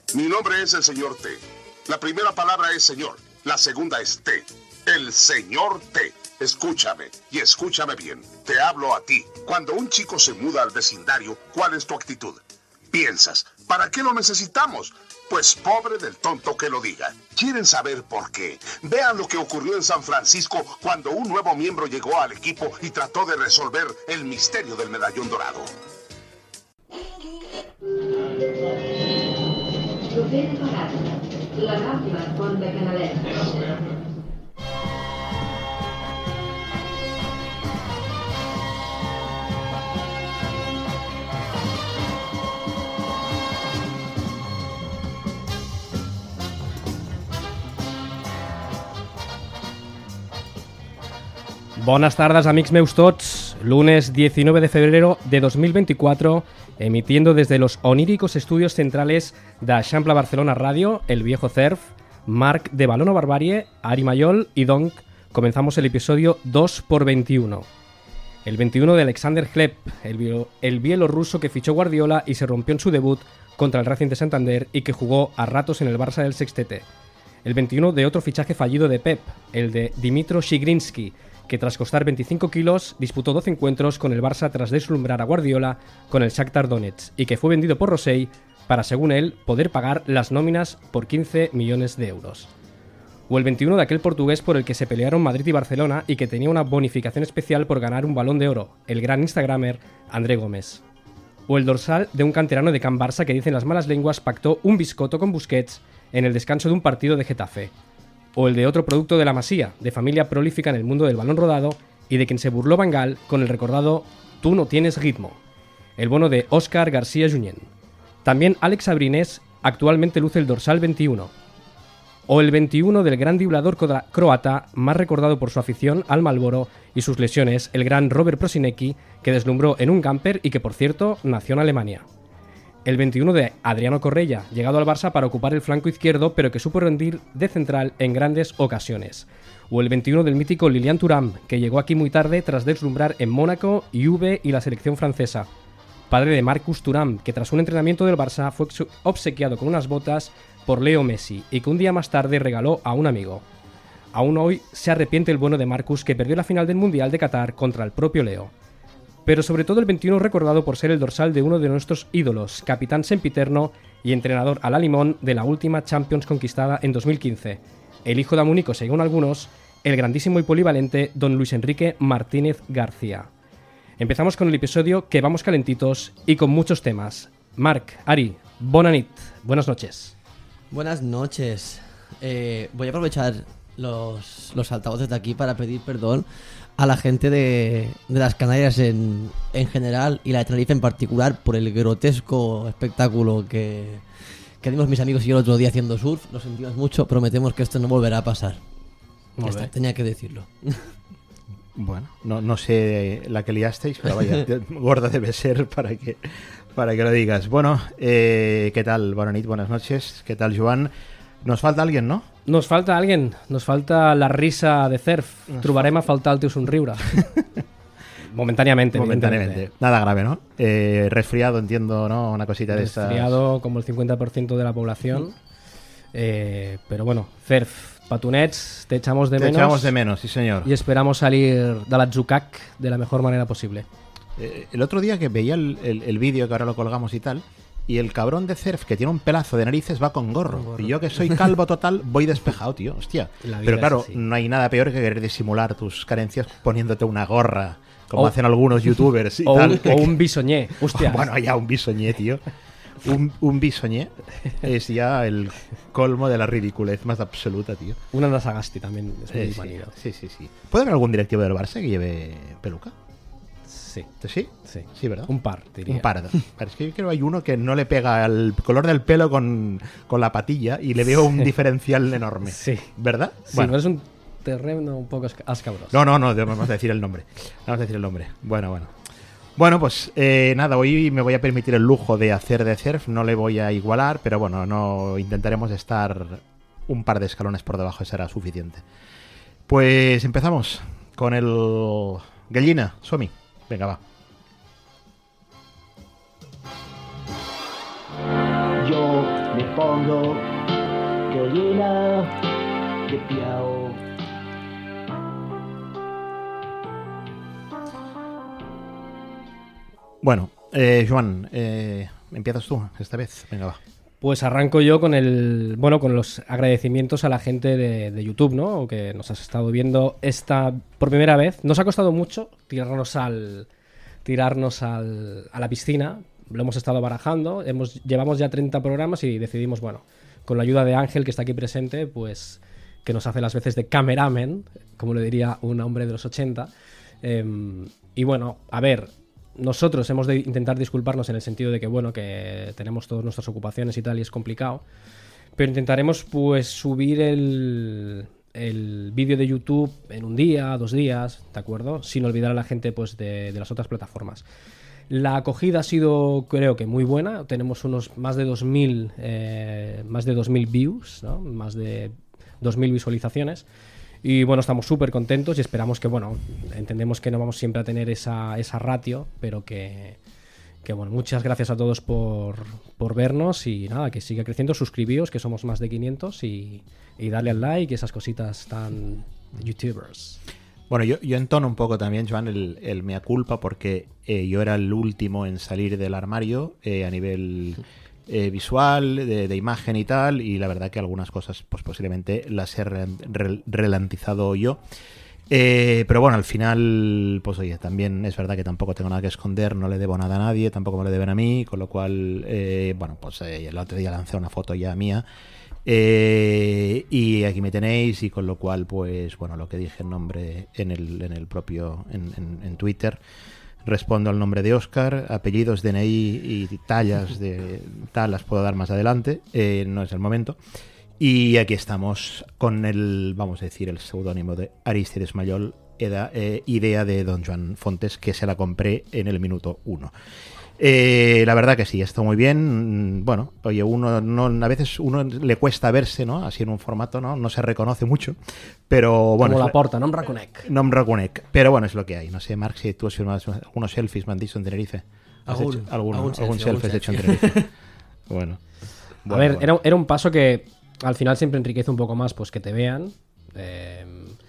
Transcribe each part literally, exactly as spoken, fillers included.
Mi nombre es el señor T. La primera palabra es señor, la segunda es T. El señor T. Escúchame, y escúchame bien. Te hablo a ti. Cuando un chico se muda al vecindario, ¿cuál es tu actitud? Piensas, ¿para qué lo necesitamos? Pues pobre del tonto que lo diga. ¿Quieren saber por qué? Vean lo que ocurrió en San Francisco cuando un nuevo miembro llegó al equipo y trató de resolver el misterio del medallón dorado. Propera parada, la Rambla Pont de Canalet. Bones tardes, amics meus tots. Lunes diecinueve de febrero de dos mil veinticuatro, emitiendo desde los oníricos estudios centrales de Eixample Barcelona Radio, El Viejo Cerf, Marc de Balón o Barbarie, Ari Mayol y donc comenzamos el episodio dos por veintiuno. El veintiuno de Alexander Hleb, el, bio, el bielorruso que fichó Guardiola y se rompió en su debut contra el Racing de Santander y que jugó a ratos en el Barça del Sextete. El veintiuno de otro fichaje fallido de Pep, el de Dimitro Shigrinsky, que tras costar veinticinco kilos disputó doce encuentros con el Barça tras deslumbrar a Guardiola con el Shakhtar Donetsk y que fue vendido por Rosell para, según él, poder pagar las nóminas por quince millones de euros. O el veintiuno de aquel portugués por el que se pelearon Madrid y Barcelona y que tenía una bonificación especial por ganar un Balón de Oro, el gran instagramer André Gómez. O el dorsal de un canterano de Can Barça que, dicen las malas lenguas, pactó un biscotto con Busquets en el descanso de un partido de Getafe. O el de otro producto de la Masía, de familia prolífica en el mundo del balón rodado y de quien se burló Van Gaal con el recordado «Tú no tienes ritmo», el bono de Óscar García Junyent. También Alex Abrines actualmente luce el dorsal veintiuno. O el veintiuno del gran driblador croata, más recordado por su afición al Marlboro y sus lesiones, el gran Robert Prosinecki, que deslumbró en un camper y que, por cierto, nació en Alemania. El veintiuno de Adriano Correia, llegado al Barça para ocupar el flanco izquierdo, pero que supo rendir de central en grandes ocasiones. O el veintiuno del mítico Lilian Thuram, que llegó aquí muy tarde tras deslumbrar en Mónaco, Juve y la selección francesa. Padre de Marcus Thuram, que tras un entrenamiento del Barça fue obsequiado con unas botas por Leo Messi y que un día más tarde regaló a un amigo. Aún hoy se arrepiente el bueno de Marcus, que perdió la final del Mundial de Qatar contra el propio Leo. Pero sobre todo el veintiuno recordado por ser el dorsal de uno de nuestros ídolos, capitán sempiterno y entrenador a la limón de la última Champions conquistada en dos mil quince, el hijo de Amunico, según algunos, el grandísimo y polivalente don Luis Enrique Martínez García. Empezamos con el episodio que vamos calentitos y con muchos temas. Marc, Ari, bona nit, buenas noches. Buenas noches. Eh, voy a aprovechar los, los altavoces de aquí para pedir perdón a la gente de, de las Canarias en, en general y la de Tenerife en particular por el grotesco espectáculo que, que dimos mis amigos y yo el otro día haciendo surf. Lo sentimos mucho, prometemos que esto no volverá a pasar. Ya está, tenía que decirlo. Bueno, no, no sé la que liasteis, pero vaya, gorda debe ser para que, para que lo digas. Bueno, eh, ¿qué tal? Bona nit, buenas noches. ¿Qué tal, Joan? Nos falta alguien, ¿no? Nos falta alguien, nos falta la risa de Cerf. Nos Trobarem a faltar el teu somriure. Momentáneamente, Momentáneamente. Nada grave, ¿no? Eh, resfriado, entiendo, ¿no? Una cosita de estas. Resfriado como el cincuenta por ciento de la población. Mm. Eh, pero bueno, Cerf, patunets, te echamos de te menos. Te echamos de menos, sí señor. Y esperamos salir de la Zucac de la mejor manera posible. Eh, el otro día que veía el, el, el vídeo, que ahora lo colgamos y tal, y el cabrón de Cerf, que tiene un pelazo de narices, va con gorro. Con gorro. Y yo, que soy calvo total, voy despejado, tío. Hostia. Pero claro, no hay nada peor que querer disimular tus carencias poniéndote una gorra, como o, hacen algunos youtubers y o tal. Un, o un bisoñé. Hostia. Bueno, ya un bisoñé, tío. Un, un bisoñé es ya el colmo de la ridiculez más absoluta, tío. Una Nasagasti también es muy eh, manido. Sí, sí, sí, sí. ¿Puede haber algún directivo del Barça que lleve peluca? Sí. ¿Sí? Sí. Sí, ¿verdad? Un par, diría. Un par. Es que yo creo que hay uno que no le pega el color del pelo con, con la patilla y le veo un diferencial enorme. Sí. ¿Verdad? Sí, bueno, es un terreno un poco escabroso. No, no, no, vamos a decir el nombre. Vamos a decir el nombre. Bueno, bueno. Bueno, pues eh, nada, hoy me voy a permitir el lujo de hacer de Cerf, no le voy a igualar, pero bueno, no intentaremos estar un par de escalones por debajo, será suficiente. Pues empezamos con el Gallina, Somi. Venga, va. Yo piao, de fondo, gallina de piao. Bueno, eh, Joan, eh, empiezas tú esta vez. Venga, va. Pues arranco yo con el bueno con los agradecimientos a la gente de, de YouTube, ¿no? Que nos has estado viendo esta por primera vez. Nos ha costado mucho tirarnos al tirarnos al, a la piscina. Lo hemos estado barajando. Hemos llevamos ya treinta programas y decidimos, bueno, con la ayuda de Ángel, que está aquí presente, pues que nos hace las veces de cameraman, como le diría un hombre de los ochenta. Eh, y bueno, a ver. Nosotros hemos de intentar disculparnos en el sentido de que, bueno, que tenemos todas nuestras ocupaciones y tal y es complicado, pero intentaremos pues subir el, el vídeo de YouTube en un día, dos días, ¿de acuerdo? Sin olvidar a la gente pues de, de las otras plataformas. La acogida ha sido, creo que muy buena. Tenemos unos más de dos mil eh, más de dos mil views, ¿no? Más de dos mil visualizaciones. Y bueno, estamos súper contentos y esperamos que, bueno, entendemos que no vamos siempre a tener esa, esa ratio, pero que, que, bueno, muchas gracias a todos por, por vernos y nada, que siga creciendo, suscribíos, que somos más de quinientos y, y darle al like y esas cositas tan youtubers. Bueno, yo, yo entono un poco también, Joan, el, el mea culpa porque eh, yo era el último en salir del armario eh, a nivel... Eh, visual, de, de imagen y tal, y la verdad que algunas cosas pues posiblemente las he re, re, relantizado yo, eh, pero bueno, al final pues oye, también es verdad que tampoco tengo nada que esconder, no le debo nada a nadie, tampoco me lo deben a mí, con lo cual eh, bueno, pues eh, el otro día lancé una foto ya mía eh, y aquí me tenéis, y con lo cual pues bueno, lo que dije en nombre en el, en el propio en, en, en Twitter, respondo al nombre de Óscar, apellidos, D N I y tallas de tal las puedo dar más adelante, eh, no es el momento. Y aquí estamos con el, vamos a decir, el seudónimo de Arístides Mayol, eda, eh, idea de don Joan Fontes, que se la compré en el minuto uno. Eh, la verdad que sí, está muy bien. Bueno, oye, uno no, a veces uno le cuesta verse, ¿no? Así en un formato, ¿no? No se reconoce mucho, pero bueno. Como la porta, no em reconec. No em reconec, pero bueno, es lo que hay. No sé, Marc, si tú has hecho unos, algunos selfies, me han dicho en Tenerife. ¿Has Algún, hecho alguno, algún, algún selfie, selfie algún has hecho en selfie. Tenerife? Bueno. A ver, bueno. Era, era un paso que al final siempre enriquece un poco más, pues que te vean. Eh,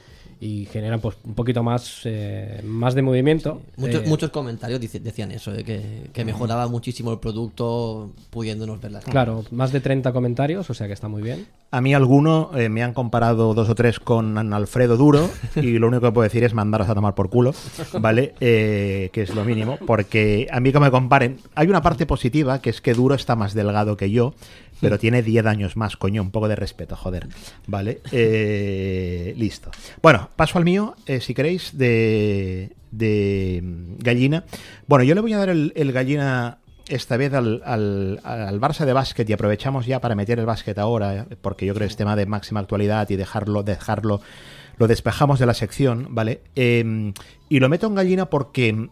y generan pues un poquito más eh, más de movimiento. Sí. Muchos, eh, muchos comentarios dice, decían eso, de que, que mejoraba muchísimo el producto pudiéndonos ver las caras. Claro, más de treinta comentarios, o sea que está muy bien. A mí alguno eh, me han comparado dos o tres con Alfredo Duro y lo único que puedo decir es mandaros a tomar por culo, ¿vale? Eh, que es lo mínimo, porque a mí que me comparen, hay una parte positiva que es que Duro está más delgado que yo, pero tiene diez años más, coño, un poco de respeto, joder, ¿vale? Eh, listo. Bueno, paso al mío, eh, si queréis, de, de gallina. Bueno, yo le voy a dar el, el gallina esta vez al, al, al Barça de básquet, y aprovechamos ya para meter el básquet ahora, porque yo creo que es tema de máxima actualidad y dejarlo, dejarlo, lo despejamos de la sección, ¿vale? Eh, y lo meto en gallina porque...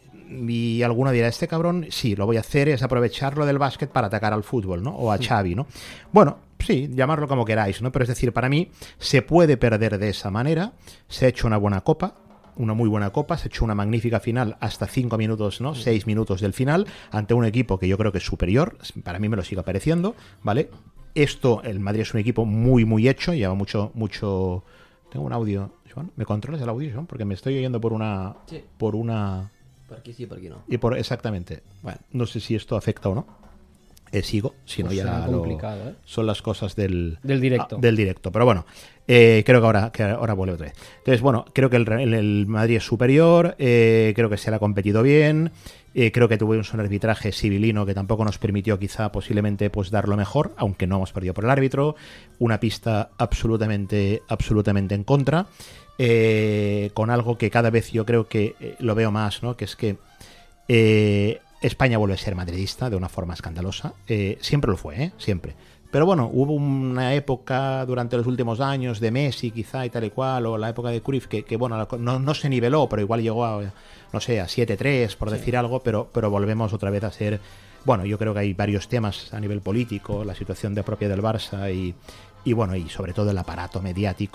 Y alguno dirá, este cabrón, sí, lo voy a hacer, es aprovecharlo del básquet para atacar al fútbol, ¿no? O a Xavi, ¿no? Bueno, sí, llamarlo como queráis, ¿no? Pero es decir, para mí se puede perder de esa manera. Se ha hecho una buena copa, una muy buena copa, se ha hecho una magnífica final hasta cinco minutos, ¿no? Seis minutos del final, ante un equipo que yo creo que es superior, para mí me lo sigue pareciendo, ¿vale? Esto, el Madrid es un equipo muy, muy hecho, lleva mucho, mucho... Tengo un audio, Joan, ¿me controlas el audio, Joan? Porque me estoy oyendo por una... Sí. Por una... Por aquí sí, por aquí no. Y por exactamente. Bueno. No sé si esto afecta o no. Eh, sigo, si no Pues ya será lo, complicado, ¿eh? son las cosas del, Del directo. ah, del directo. Pero bueno, eh, creo que ahora, que ahora vuelve otra vez. Entonces, bueno, creo que el, el, el Madrid es superior, eh, creo que se le ha competido bien, eh, creo que tuvimos un arbitraje civilino que tampoco nos permitió quizá posiblemente pues dar lo mejor, aunque no hemos perdido por el árbitro, una pista absolutamente, absolutamente en contra. Eh, con algo que cada vez yo creo que eh, lo veo más, ¿no? Que es que eh, España vuelve a ser madridista de una forma escandalosa. Eh, siempre lo fue, ¿eh? Siempre. Pero bueno, hubo una época durante los últimos años de Messi quizá y tal y cual, o la época de Cruyff, que, que bueno, no, no se niveló, pero igual llegó a, no sé, a siete tres, por sí. decir algo, pero, pero volvemos otra vez a ser... Bueno, yo creo que hay varios temas a nivel político, la situación de propia del Barça y, y bueno, y sobre todo el aparato mediático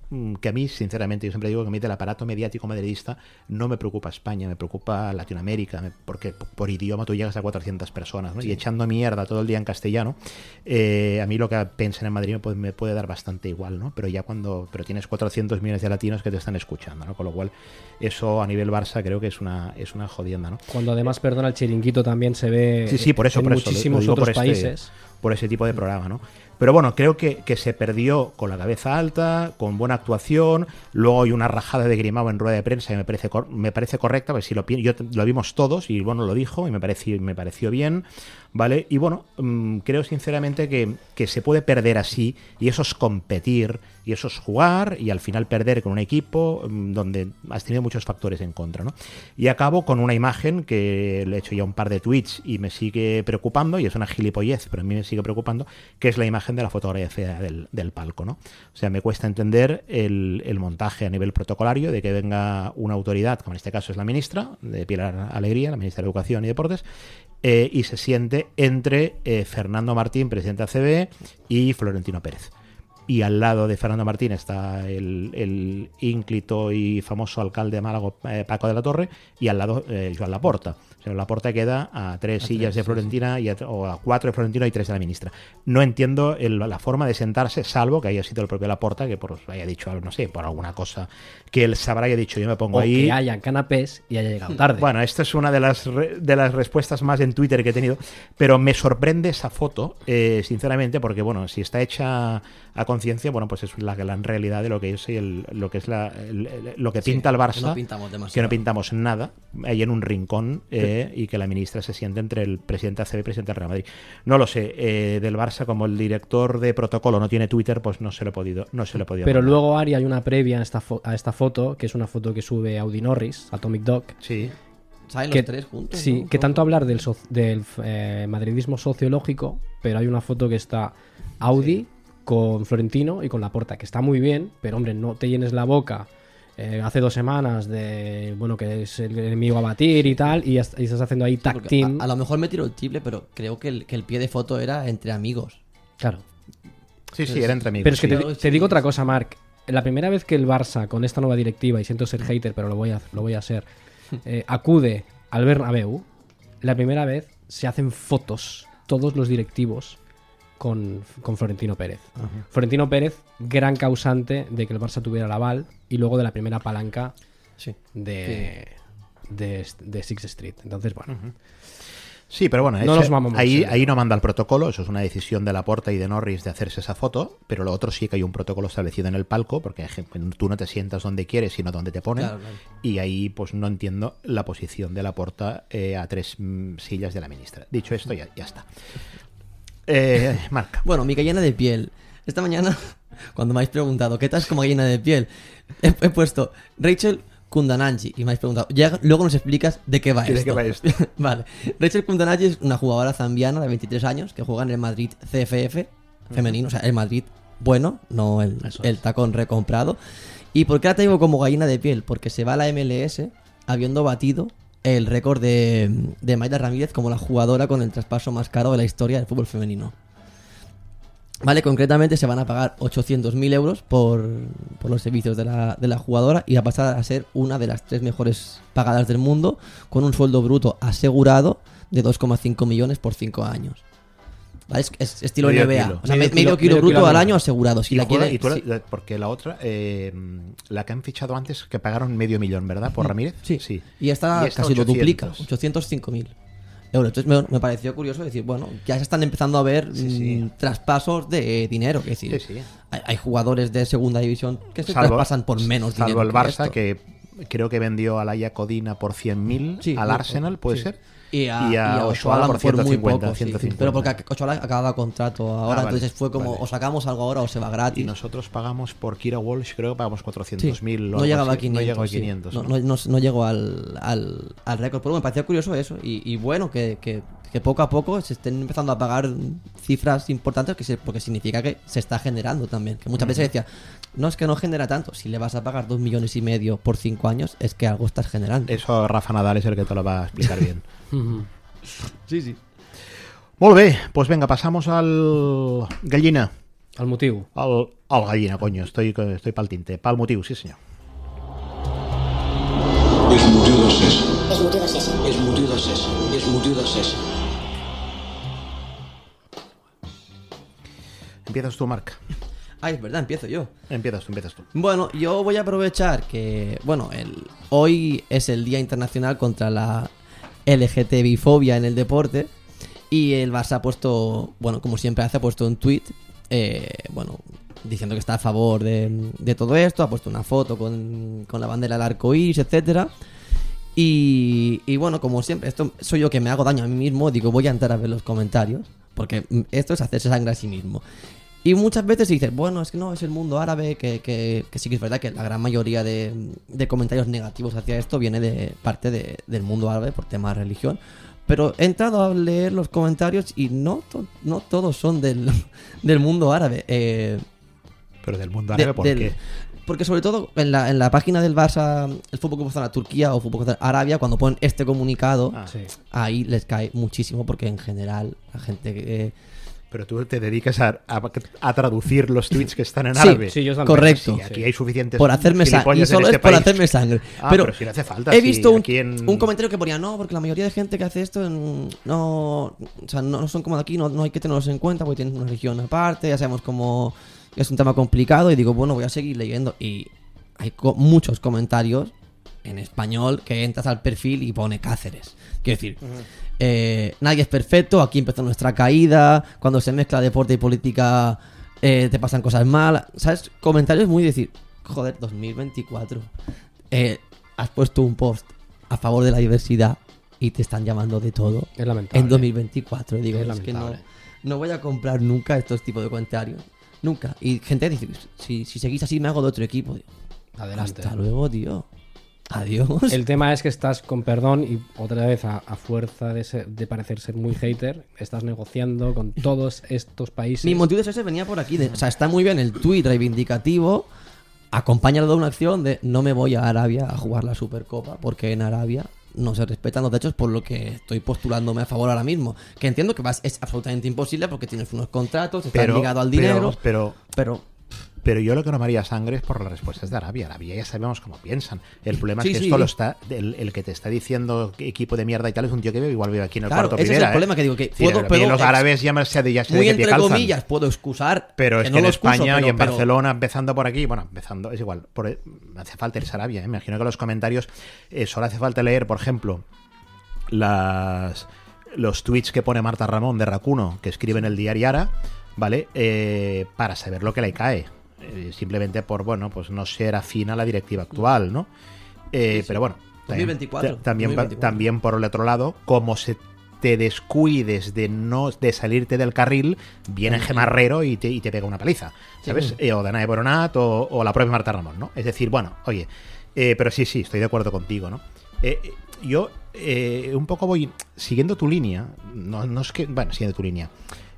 que a mí, sinceramente, yo siempre digo que a mí del aparato mediático madridista no me preocupa España, me preocupa Latinoamérica, porque por idioma tú llegas a cuatrocientas personas, ¿no? Sí. Y echando mierda todo el día en castellano, eh, a mí lo que piensen en Madrid me puede, me puede dar bastante igual, ¿no? Pero ya cuando pero tienes cuatrocientos millones de latinos que te están escuchando, ¿no? Con lo cual, eso a nivel Barça creo que es una, es una jodienda, ¿no? Cuando además, perdona, el chiringuito también se ve sí, sí, por eso, en por eso, muchísimos lo digo otros por este, países. Por ese tipo de programa, ¿no? Pero bueno, creo que, que se perdió con la cabeza alta, con buena actuación. Luego hay una rajada de Grimao en rueda de prensa que me parece, me parece correcta, porque si lo, yo, lo vimos todos y bueno, lo dijo y me pareció, me pareció bien, ¿vale? Y bueno, mmm, creo sinceramente que, que se puede perder así, y eso es competir, y eso es jugar, y al final perder con un equipo mmm, donde has tenido muchos factores en contra, ¿no? Y acabo con una imagen que le he hecho ya un par de tweets y me sigue preocupando, y es una gilipollez, pero a mí me sigue preocupando, que es la imagen de la fotografía del, del palco, ¿no? O sea, me cuesta entender el, el montaje a nivel protocolario de que venga una autoridad, como en este caso es la ministra de Pilar Alegría, la ministra de Educación y Deportes, eh, y se siente entre eh, Fernando Martín, presidente de A C B, y Florentino Pérez. Y al lado de Fernando Martín está el, el ínclito y famoso alcalde de Málaga, eh, Paco de la Torre, y al lado eh, Joan Laporta. O sea, Laporta queda a tres a sillas tres, de Florentina sí, sí. Y a, o a cuatro de Florentino y tres de la ministra. No entiendo el, la forma de sentarse, salvo que haya sido el propio Laporta que por, haya dicho, no sé, por alguna cosa que él sabrá y haya dicho, yo me pongo o ahí. O que hayan canapés y haya llegado tarde. Bueno, esta es una de las, re, de las respuestas más en Twitter que he tenido, pero me sorprende esa foto, eh, sinceramente, porque bueno, si está hecha a conciencia, bueno, pues es la gran realidad de lo que es el, lo que es la, el, el, lo que pinta sí, el Barça, que no pintamos demasiado. Que no pintamos nada, ahí en un rincón, eh, y que la ministra se siente entre el presidente de A C B y el presidente del Real Madrid. No lo sé, eh, del Barça, como el director de protocolo no tiene Twitter, pues no se lo he podido, no se lo he podido Pero mandar. luego, Ari, hay una previa a esta, a esta foto, que es una foto que sube Audi Norris, Atomic Dog. Sí. ¿Saben que, los tres juntos? Sí, ¿no? que tanto hablar del, so, del eh, madridismo sociológico, pero hay una foto que está Audi sí. con Florentino y con Laporta, que está muy bien, pero hombre, no te llenes la boca eh, hace dos semanas de, bueno, que es el enemigo a batir y tal, y, y estás haciendo ahí tag team. A, a lo mejor me tiro el triple, pero creo que el, que el pie de foto era entre amigos. Claro. Sí, sí, era entre amigos. Pero es que sí. te, te digo otra cosa, Marc. La primera vez que el Barça, con esta nueva directiva, y siento ser hater, pero lo voy a, lo voy a ser, eh, acude al Bernabéu, la primera vez se hacen fotos todos los directivos con, con Florentino Pérez. Uh-huh. Florentino Pérez, gran causante de que el Barça tuviera el aval y luego de la primera palanca sí. de, sí. de, de Sixth Street. Entonces, bueno... Uh-huh. Sí, pero bueno, no ese, ahí, ahí no manda el protocolo, eso es una decisión de Laporta y de Norris de hacerse esa foto, pero lo otro sí que hay un protocolo establecido en el palco, porque tú no te sientas donde quieres, sino donde te ponen, claro, claro. Y ahí pues no entiendo la posición de Laporta eh, a tres mm, sillas de la ministra. Dicho esto, ya, ya está. Eh, Marc. Bueno, mi gallina de piel. Esta mañana, cuando me habéis preguntado, ¿qué tal como gallina de piel? He, he puesto Rachel Kundananji y me habéis preguntado, ya, luego nos explicas de qué va esto. ¿De qué va esto? Vale. Rachel Kundananji es una jugadora zambiana de veintitrés años que juega en el Madrid C F F femenino, uh-huh. O sea, el Madrid bueno, no el, el tacón recomprado. ¿Y por qué la tengo como gallina de piel? Porque se va a la M L S habiendo batido el récord de, de Mayra Ramírez como la jugadora con el traspaso más caro de la historia del fútbol femenino. Vale, concretamente se van a pagar ochocientos mil euros por, por los servicios de la, de la jugadora y va a pasar a ser una de las tres mejores pagadas del mundo con un sueldo bruto asegurado de dos coma cinco millones por cinco años. ¿Vale? Es, es estilo N B A. Kilo. O sea, medio, medio kilo, kilo bruto kilo al año asegurado. Si y la juega, quiere, y tú, sí. Porque la otra, eh, la que han fichado antes, que pagaron medio millón, ¿verdad? Por Ramírez. Sí, sí. Y esta, y esta casi ochocientos. Lo duplica, ochocientos cinco mil. Euros. Entonces me, me pareció curioso decir, bueno, ya se están empezando a ver sí, sí. Mmm, traspasos de dinero. Es decir, sí, sí. Hay, hay jugadores de segunda división que se salvo, traspasan por menos salvo dinero. Salvo el Barça, que, que creo que vendió a Laia Codina por cien mil sí, al Arsenal, ¿puede sí. ser? Y a, y a, y a Ochoala por ciento cincuenta, muy poco, ciento cincuenta. Sí. Pero porque Ochoala acababa contrato ahora, ah, vale, entonces fue como vale. O sacamos algo ahora o se va gratis. Y nosotros pagamos por Kira Walsh, creo que pagamos cuatrocientos mil. Sí. No llegaba a quinientos. No llegó a quinientos. Sí. No, no, no, no llegó al, al, al récord. Pero me pareció curioso eso. Y, y bueno, que, que, que poco a poco se estén empezando a pagar cifras importantes que se, porque significa que se está generando también. Que muchas mm. veces decía, no es que no genera tanto. Si le vas a pagar dos millones y medio por cinco años, es que algo estás generando. Eso Rafa Nadal es el que te lo va a explicar bien. Sí, sí. Molt bé, doncs venga, passamos al gallina. Al motiu. Al Oh, gallina, coño, estoy, estoy pa'l tinte. Pa'l motiu, sí senyor. És motiu de cés. És motiu de cés. És motiu de cés. És motiu de cés. Empiezas tú, Marc. Ah, es verdad, empiezo yo. Empiezas tú, empiezas tú. Bueno, yo voy a aprovechar que, bueno, el, hoy es el Día Internacional contra la L G T B-fobia en el deporte. Y el Barça ha puesto, bueno, como siempre hace, ha puesto un tweet, eh, bueno, diciendo que está a favor de, de todo esto. Ha puesto una foto con, con la bandera del arco iris, etcétera. Y, y bueno, como siempre, esto soy yo que me hago daño a mí mismo. Digo, voy a entrar a ver los comentarios, porque esto es hacerse sangre a sí mismo. Y muchas veces se dice, bueno, es que no, es el mundo árabe, que, que, que sí que es verdad que la gran mayoría de, de comentarios negativos hacia esto viene de parte de, del mundo árabe por tema de religión. Pero he entrado a leer los comentarios y no, to, no todos son del, del mundo árabe. Eh, Pero del mundo árabe, de, ¿por del, qué? Porque sobre todo en la, en la página del Barça, el Fútbol Club Barcelona Turquía o Fútbol Club Arabia, cuando ponen este comunicado, Ah, sí. ahí les cae muchísimo porque en general la gente... Eh, Pero tú te dedicas a, a, a traducir los tweets que están en Sí, árabe. Sí, yo también. correcto. Sí, aquí hay suficientes por hacerme sangre. Y gilipollas en solo este es por país. hacerme sangre. Ah, pero, pero si no hace falta. he sí, visto un, aquí en- un comentario que ponía, no, porque la mayoría de gente que hace esto mm, no, o sea, no, no son como de aquí, no, no hay que tenerlos en cuenta porque tienen una religión aparte, ya sabemos cómo es un tema complicado. Y digo, bueno, voy a seguir leyendo. Y hay co- muchos comentarios en español que entras al perfil y pone Cáceres. Quiero decir, eh, nadie es perfecto, aquí empezó nuestra caída, cuando se mezcla deporte y política eh, te pasan cosas malas, ¿sabes? Comentarios muy decir, joder, dos mil veinticuatro, eh, has puesto un post a favor de la diversidad y te están llamando de todo Es lamentable. en dos mil veinticuatro. Digo, Es es, que no, lamentable. no voy a comprar nunca estos tipos de comentarios, nunca. Y gente dice, si, si seguís así me hago de otro equipo. Digo, Adelante. hasta luego, tío. Adiós. El tema es que estás, con perdón, y otra vez a, a fuerza de, ser- de parecer ser muy hater, estás negociando con todos estos países. Mi motivo de ese venía por aquí. De, o sea, está muy bien el tuit reivindicativo, acompañado de una acción de no me voy a Arabia a jugar la Supercopa, porque en Arabia no se respetan los derechos, por lo que estoy postulándome a favor ahora mismo. Que entiendo que vas, es absolutamente imposible porque tienes unos contratos, estás pero, ligado al dinero, Pero, pero, pero... pero yo lo que no me haría sangre es por las respuestas de Arabia. Arabia ya sabemos cómo piensan. El problema Sí, es que sí. esto lo está. El, el que te está diciendo que equipo de mierda y tal es un tío que vive, igual vive aquí en el Claro, cuarto ese primera. es el problema, ¿eh? que digo que Es decir, puedo- a mí puedo los ex- árabes ya me sé de ya sé Muy de qué pie entre calzan. comillas puedo excusar, Pero es no que en lo excuso, España pero- y en pero- Barcelona, empezando por aquí, bueno, empezando, es igual, por, hace falta irse a Arabia. ¿eh? Me imagino que los comentarios, eh, solo hace falta leer, por ejemplo, las los tweets que pone Marta Ramón de Racuno, que escribe en el diario Ara, ¿vale? Eh, para saber lo que le cae. Eh, simplemente por, bueno, pues no ser afín a la directiva actual, ¿no? Eh, Sí, sí. Pero bueno, dos mil también, veinticuatro, ta- también, dos mil veinticuatro. también por el otro lado, como se te descuides de no de salirte del carril, viene Gemarrero y te, y te pega una paliza, ¿sabes? Sí. Eh, o Danae Boronat o, o la propia Marta Ramón, ¿no? Es decir, bueno, oye, eh, pero sí, sí, estoy de acuerdo contigo, ¿no? Eh, eh, yo eh, un poco voy siguiendo tu línea, no, no es que, bueno, siguiendo tu línea.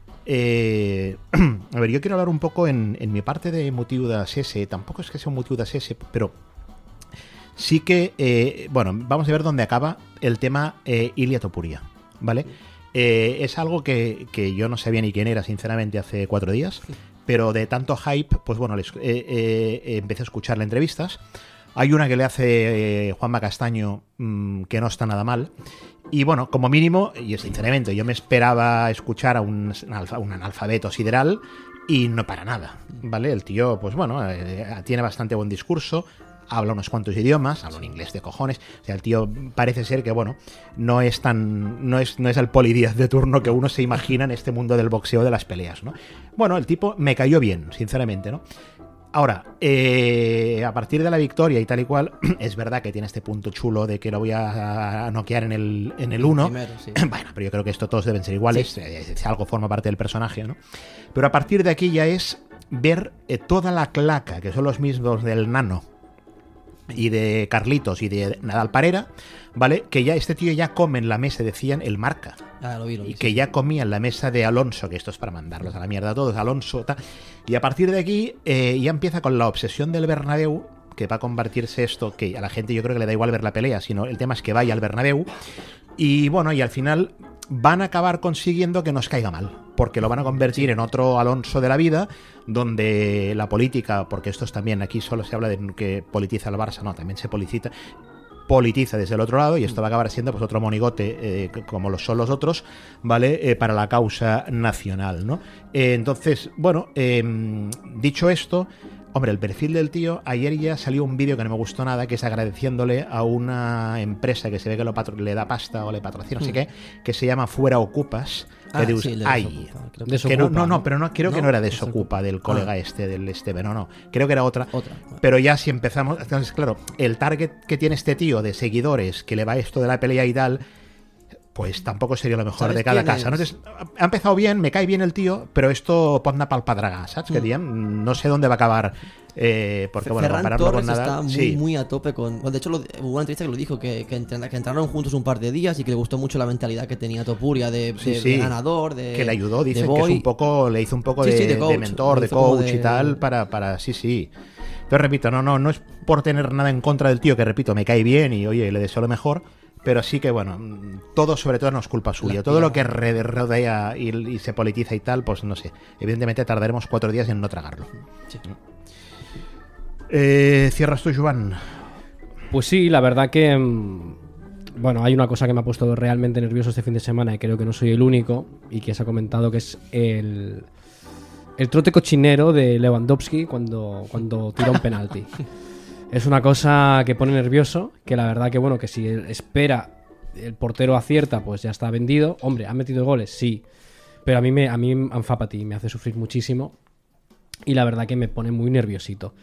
Eh, a ver, yo quiero hablar un poco en, en mi parte de motiu de C S, tampoco es que sea un motiu de C S, pero sí que, eh, bueno, vamos a ver dónde acaba el tema eh, Ilia Topuria, ¿vale? Eh, es algo que, que yo no sabía ni quién era, sinceramente, hace cuatro días, pero de tanto hype, pues bueno, les, eh, eh, empecé a escucharle entrevistas. Hay una que le hace eh, Juanma Castaño mmm, que no está nada mal. Y bueno, como mínimo, y sinceramente, yo me esperaba escuchar a un, alfa, un analfabeto sideral y no para nada, ¿vale? El tío, pues bueno, eh, tiene bastante buen discurso, habla unos cuantos idiomas, habla un inglés de cojones. O sea, el tío parece ser que, bueno, no es tan. No es, no es el Poli Díaz de turno que uno se imagina en este mundo del boxeo de las peleas, ¿no? Bueno, el tipo me cayó bien, sinceramente, ¿no? Ahora, eh, a partir de la victoria y tal y cual, es verdad que tiene este punto chulo de que lo voy a, a noquear en el en el uno. Primero, sí. Bueno, pero yo creo que esto todos deben ser iguales. Sí. Eh, si algo forma parte del personaje, ¿no? Pero a partir de aquí ya es ver eh, toda la claca, que son los mismos del Nano y de Carlitos y de Nadal Parera, ¿vale? Que ya este tío ya come en la mesa, decían, el Marca. Ah, lo vi, lo vi, Y que sí. ya comía en la mesa de Alonso, que esto es para mandarlos a la mierda a todos, Alonso, tal. Y a partir de aquí eh, ya empieza con la obsesión del Bernabéu, que va a convertirse esto, que a la gente yo creo que le da igual ver la pelea, sino el tema es que vaya al Bernabéu. Y bueno, y al final van a acabar consiguiendo que nos caiga mal, porque lo van a convertir en otro Alonso de la vida, donde la política, porque esto es también, aquí solo se habla de que politiza el Barça, no, también se politiza, politiza desde el otro lado, y esto va a acabar siendo pues otro monigote, eh, como lo son los otros, ¿vale? Eh, para la causa nacional, ¿no? Eh, entonces, bueno, eh, dicho esto, hombre, el perfil del tío, ayer ya salió un vídeo que no me gustó nada, que es agradeciéndole a una empresa que se ve que lo patro- le da pasta o le patrocina, no sé qué, que se llama Fuera Ocupas. Ah, que de, sí, el de ay, Desocupa, creo que- que Desocupa, no, no, no, ¿no? pero no, creo que No, no era Desocupa. Desocupa del colega Ah. este, del Esteve, no, no, creo que era otra. Otra. Pero ya si empezamos, entonces claro, el target que tiene este tío de seguidores, que le va esto de la pelea y tal, pues tampoco sería lo mejor ¿Sabes de cada quién casa. ¿no? es? Entonces, ha empezado bien, me cae bien el tío, pero esto pot anar pel pedregar, ¿sabes? Que Mm. diem? No sé dónde va a acabar, eh, porque bueno, Ferran compararlo Torres con nada... está muy, sí. muy a tope con... Bueno, de hecho, lo- hubo una entrevista que lo dijo, que, que, entren- que entraron juntos un par de días y que le gustó mucho la mentalidad que tenía Topuria de, Sí, de- sí. de ganador, de Que le ayudó, de dice que boy. es un poco, le hizo un poco Sí, de, sí, de de coach. mentor, Lo de hizo como coach de- y tal, para, para, sí, sí. Entonces repito, no, no, no es por tener nada en contra del tío, que repito, me cae bien y oye, le deseo lo mejor, pero sí que bueno, todo sobre todo no es culpa suya. La Todo lo tía. que re- rodea y, y se politiza y tal, pues no sé. Evidentemente tardaremos cuatro días en no tragarlo. Sí. Eh, ¿Cierras tú, Joan? Pues sí, la verdad que... mm, Bueno, hay una cosa que me ha puesto realmente nervioso este fin de semana y creo que no soy el único y que se ha comentado, que es el, el trote cochinero de Lewandowski cuando, cuando tira un penalti. Es una cosa que pone nervioso, que la verdad que bueno, que si él espera, el portero acierta, pues ya está vendido. Hombre, ¿ha metido goles? Sí. Pero a mí me, a mí Anfapati me hace sufrir muchísimo y la verdad que me pone muy nerviosito.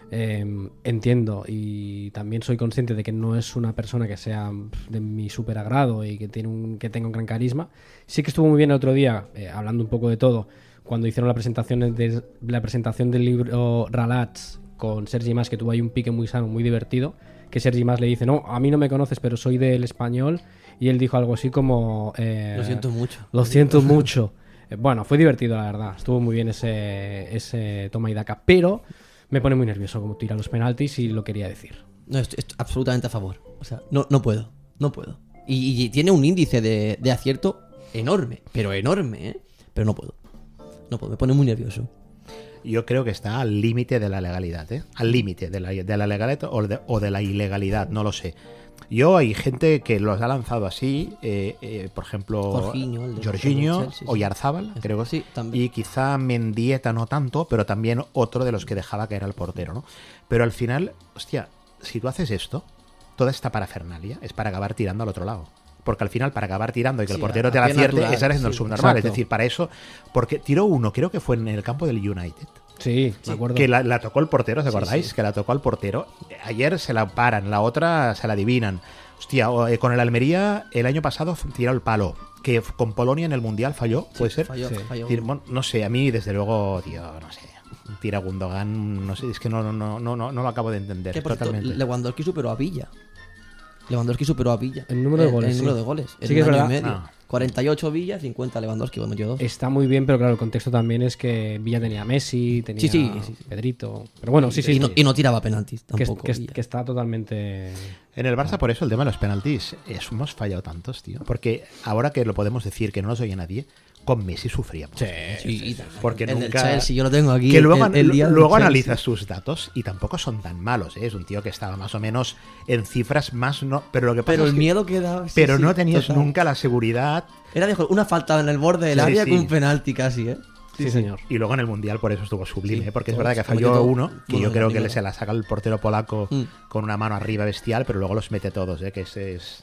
Eh, entiendo y también soy consciente de que no es una persona que sea de mi super agrado y que, tiene un, que tenga un gran carisma. Sí que estuvo muy bien el otro día, eh, hablando un poco de todo, cuando hicieron la presentación, de, la presentación del libro Relats con Sergi Mas, que tuvo ahí un pique muy sano, muy divertido, que Sergi Mas le dice, no, a mí no me conoces, pero soy del Español, y él dijo algo así como... eh, Lo siento mucho. Lo siento mucho. Eh, Bueno, fue divertido, la verdad. Estuvo muy bien ese, ese toma y daca, pero me pone muy nervioso como tira los penaltis y lo quería decir. No, estoy, estoy absolutamente a favor. O sea, no, no puedo. No puedo. Y, y tiene un índice de, de acierto enorme. Pero enorme, ¿eh? Pero no puedo. No puedo. Me pone muy nervioso. Yo creo que está al límite de la legalidad, ¿eh? Al límite de la, de la legalidad o de, o de la ilegalidad, no lo sé. Yo hay gente que los ha lanzado así, eh, eh, por ejemplo, Jorginho, el de- Jorginho el de Chelsea, sí. o Yarzábal, creo que Sí, también. y quizá Mendieta no tanto, pero también otro de los que dejaba caer al portero, ¿no? Pero al final, hostia, si tú haces esto, toda esta parafernalia es para acabar tirando al otro lado. Porque al final, para acabar tirando y que el Sí, portero a- te a la pie acierte, natural, es haciendo el sí, subnormal. exacto. Es decir, para eso, porque tiró uno, creo que fue en el campo del United. Sí, me acuerdo. Que la, la tocó el portero, ¿os Sí, acordáis? sí. Que la tocó al portero. Ayer se la paran, la otra se la adivinan. Hostia, o, eh, con el Almería el año pasado f- tiró el palo. Que f- con Polonia en el Mundial falló, ¿puede ser? Falló, Sí. falló. Es decir, bueno, no sé, a mí desde luego, tío, no sé. Tira Gundogan, no sé, es que no, no, no, no, no, no lo acabo de entender Que, por cierto, totalmente. Lewandowski superó a Villa. Lewandowski superó a Villa. El número de En- goles, El sí. número de goles. Sí en que es un año verdad. y medio. Ah. cuarenta y ocho Villa, cincuenta Lewandowski, metió dos. Está muy bien, pero claro, el contexto también es que Villa tenía a Messi, tenía Sí, sí, a sí, sí. Pedrito. Pero bueno, sí, sí. y, no, sí. y no tiraba penaltis que, tampoco. que- Villa. que está totalmente... En el Barça, por eso, el tema de los penaltis, es- hemos fallado tantos, tío. Porque ahora que lo podemos decir, que no nos oye nadie, con Messi sufríamos. Sí, Sí, y- Porque el del nunca- Chelsea, yo lo tengo aquí. Que luego, el- el día del luego Chelsea. analizas sus datos y tampoco son tan malos, ¿eh? Es un tío que estaba más o menos en cifras más... no Pero lo que pasa Pero es el que- miedo que daba. sí, Pero sí, no tenías total. nunca la seguridad. Era de una falta en el borde del Sí, área sí. con un penalti casi, ¿eh? Sí, señor. Y luego en el Mundial por eso estuvo sublime, Sí, ¿eh? Porque es todos, verdad que como falló yo, uno, que bueno, yo la creo que primera. le se la saca el portero polaco Mm. con una mano arriba bestial, pero luego los mete todos, ¿eh? Que ese es...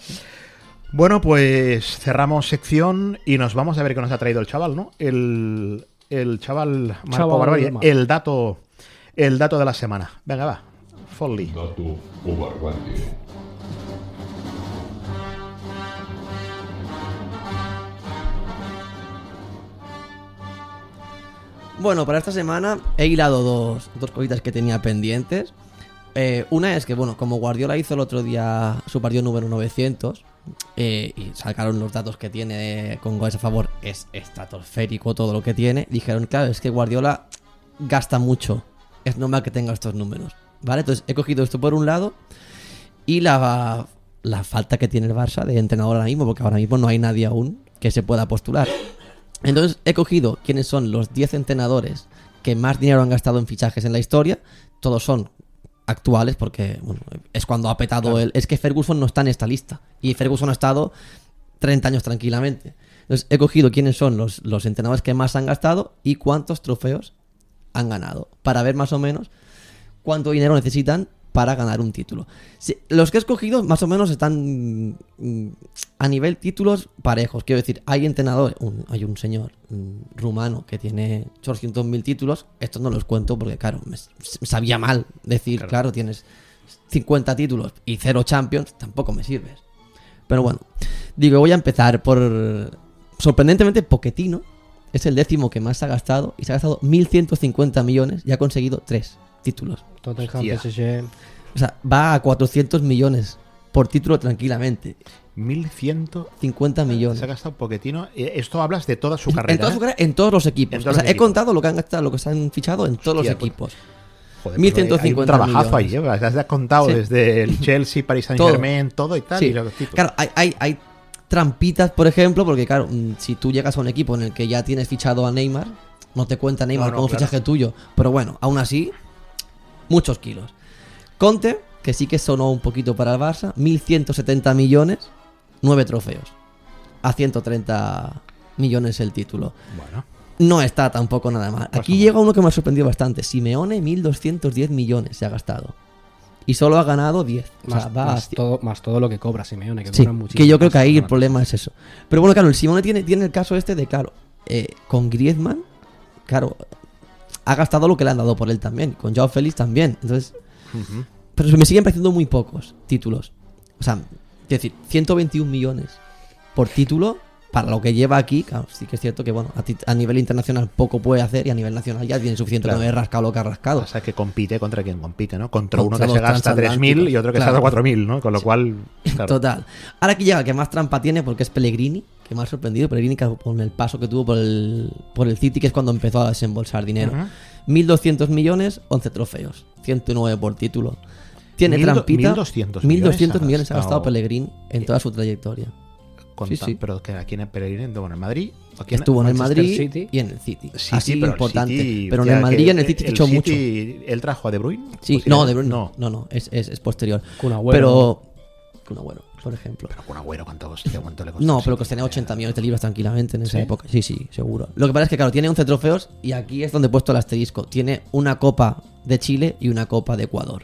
Bueno, pues cerramos sección y nos vamos a ver qué nos ha traído el chaval, ¿no? El, el chaval Marco Chaval Barbarie, Mar- el dato, el dato de la semana. Venga, va. Folly. Dato o barbarie. Bueno, para esta semana he hilado dos, dos cositas que tenía pendientes. Eh, una es que, bueno, como Guardiola hizo el otro día su partido número novecientos eh, y sacaron los datos que tiene con goles a favor, es estratosférico todo lo que tiene. Dijeron, claro, es que Guardiola gasta mucho. Es normal que tenga estos números, ¿vale? Entonces he cogido esto por un lado y la, la falta que tiene el Barça de entrenador ahora mismo, porque ahora mismo no hay nadie aún que se pueda postular. Entonces he cogido quiénes son los diez entrenadores que más dinero han gastado en fichajes en la historia. Todos son actuales porque bueno, es cuando ha petado claro. el... Es que Ferguson no está en esta lista y Ferguson ha estado treinta años tranquilamente. Entonces he cogido quiénes son los, los entrenadores que más han gastado y cuántos trofeos han ganado, para ver más o menos cuánto dinero necesitan para ganar un título. Sí, los que he escogido más o menos están mm, a nivel títulos parejos. Quiero decir, hay entrenadores, un, hay un señor mm, rumano que tiene ochocientos mil títulos. Esto no los cuento porque, claro, me, me sabía mal decir, claro. claro, tienes cincuenta títulos y cero Champions, tampoco me sirves. Pero bueno, digo, voy a empezar por... Sorprendentemente, Pochettino es el décimo que más ha gastado y se ha gastado mil ciento cincuenta millones y ha conseguido tres títulos. Tottenham, P S G. O sea, va a cuatrocientos millones por título tranquilamente. mil ciento cincuenta millones. Se ha gastado Pochettino. Esto hablas de toda su carrera. En toda su carrera, en todos los equipos. Todos o sea, los he equipos. contado lo que han gastado, lo que se han fichado en todos Hostia, los equipos. Joder, mil ciento cincuenta hay un trabajazo millones. ahí, ¿eh? Has contado Sí. desde el Chelsea, Paris Saint-Germain, todo. todo y tal. Sí. Y los tipos. Claro, hay, hay, hay trampitas, por ejemplo, porque claro, si tú llegas a un equipo en el que ya tienes fichado a Neymar, no te cuenta Neymar No, no, como claro. fichaje tuyo. Pero bueno, aún así, muchos kilos. Conte, que sí que sonó un poquito para el Barça, mil ciento setenta millones, nueve trofeos. A ciento treinta millones el título. Bueno. No está tampoco nada mal. Aquí Pues llega uno que me ha sorprendido bastante. Simeone, mil doscientos diez millones se ha gastado. Y solo ha ganado diez. O sea, Más, va más a... todo, más todo lo que cobra Simeone, que Sí, cobra muchísimo. que yo creo que ahí el más. problema es eso. Pero bueno, claro, el Simeone tiene, tiene el caso este de, claro, eh, con Griezmann, claro, ha gastado lo que le han dado por él también. Con Joao Félix también. Entonces, Uh-huh. pero me siguen pareciendo muy pocos títulos. O sea, es decir, ciento veintiún millones por título para lo que lleva aquí. Claro, sí que es cierto que, bueno, a, ti- a nivel internacional poco puede hacer y a nivel nacional ya tiene suficiente Claro. con haber rascado lo que ha rascado. O sea, que compite contra quien compite, ¿no? Contra, Contra uno que los se gasta tres mil y otro que claro. se gasta cuatro mil, ¿no? Con lo cual, claro. Total. Ahora aquí llega el que más trampa tiene porque es Pellegrini, que me ha sorprendido. Pellegrini que con el paso que tuvo por el, por el City, que es cuando empezó a desembolsar dinero. Ujú. mil doscientos millones, once trofeos. ciento nueve por título. Tiene Mil do- trampita. mil doscientos mil doscientos millones millones ha ha gastado gastado Pellegrini en toda su trayectoria. Con Sí, tan- sí. Pero que aquí en el Pellegrini, bueno, en Madrid. Aquí en Estuvo en el Manchester Madrid City. y en el City. City, Así pero el importante. City, pero en ya el Madrid que y en el City fichó mucho. City, ¿Él trajo a De Bruyne? Sí, ¿O si no, era- De Bruyne no. no, no, no, es, es, es posterior. Kun Agüero. Pero. Kun Agüero, por ejemplo. Pero con Agüero, ¿cuánto, hostia, cuánto le costó? No, al pero City? que tenía ochenta millones de libras tranquilamente en esa ¿Sí? época. Sí, sí, seguro. Lo que pasa es que, claro, tiene once trofeos y aquí es donde he puesto el asterisco. Tiene una Copa de Chile y una Copa de Ecuador.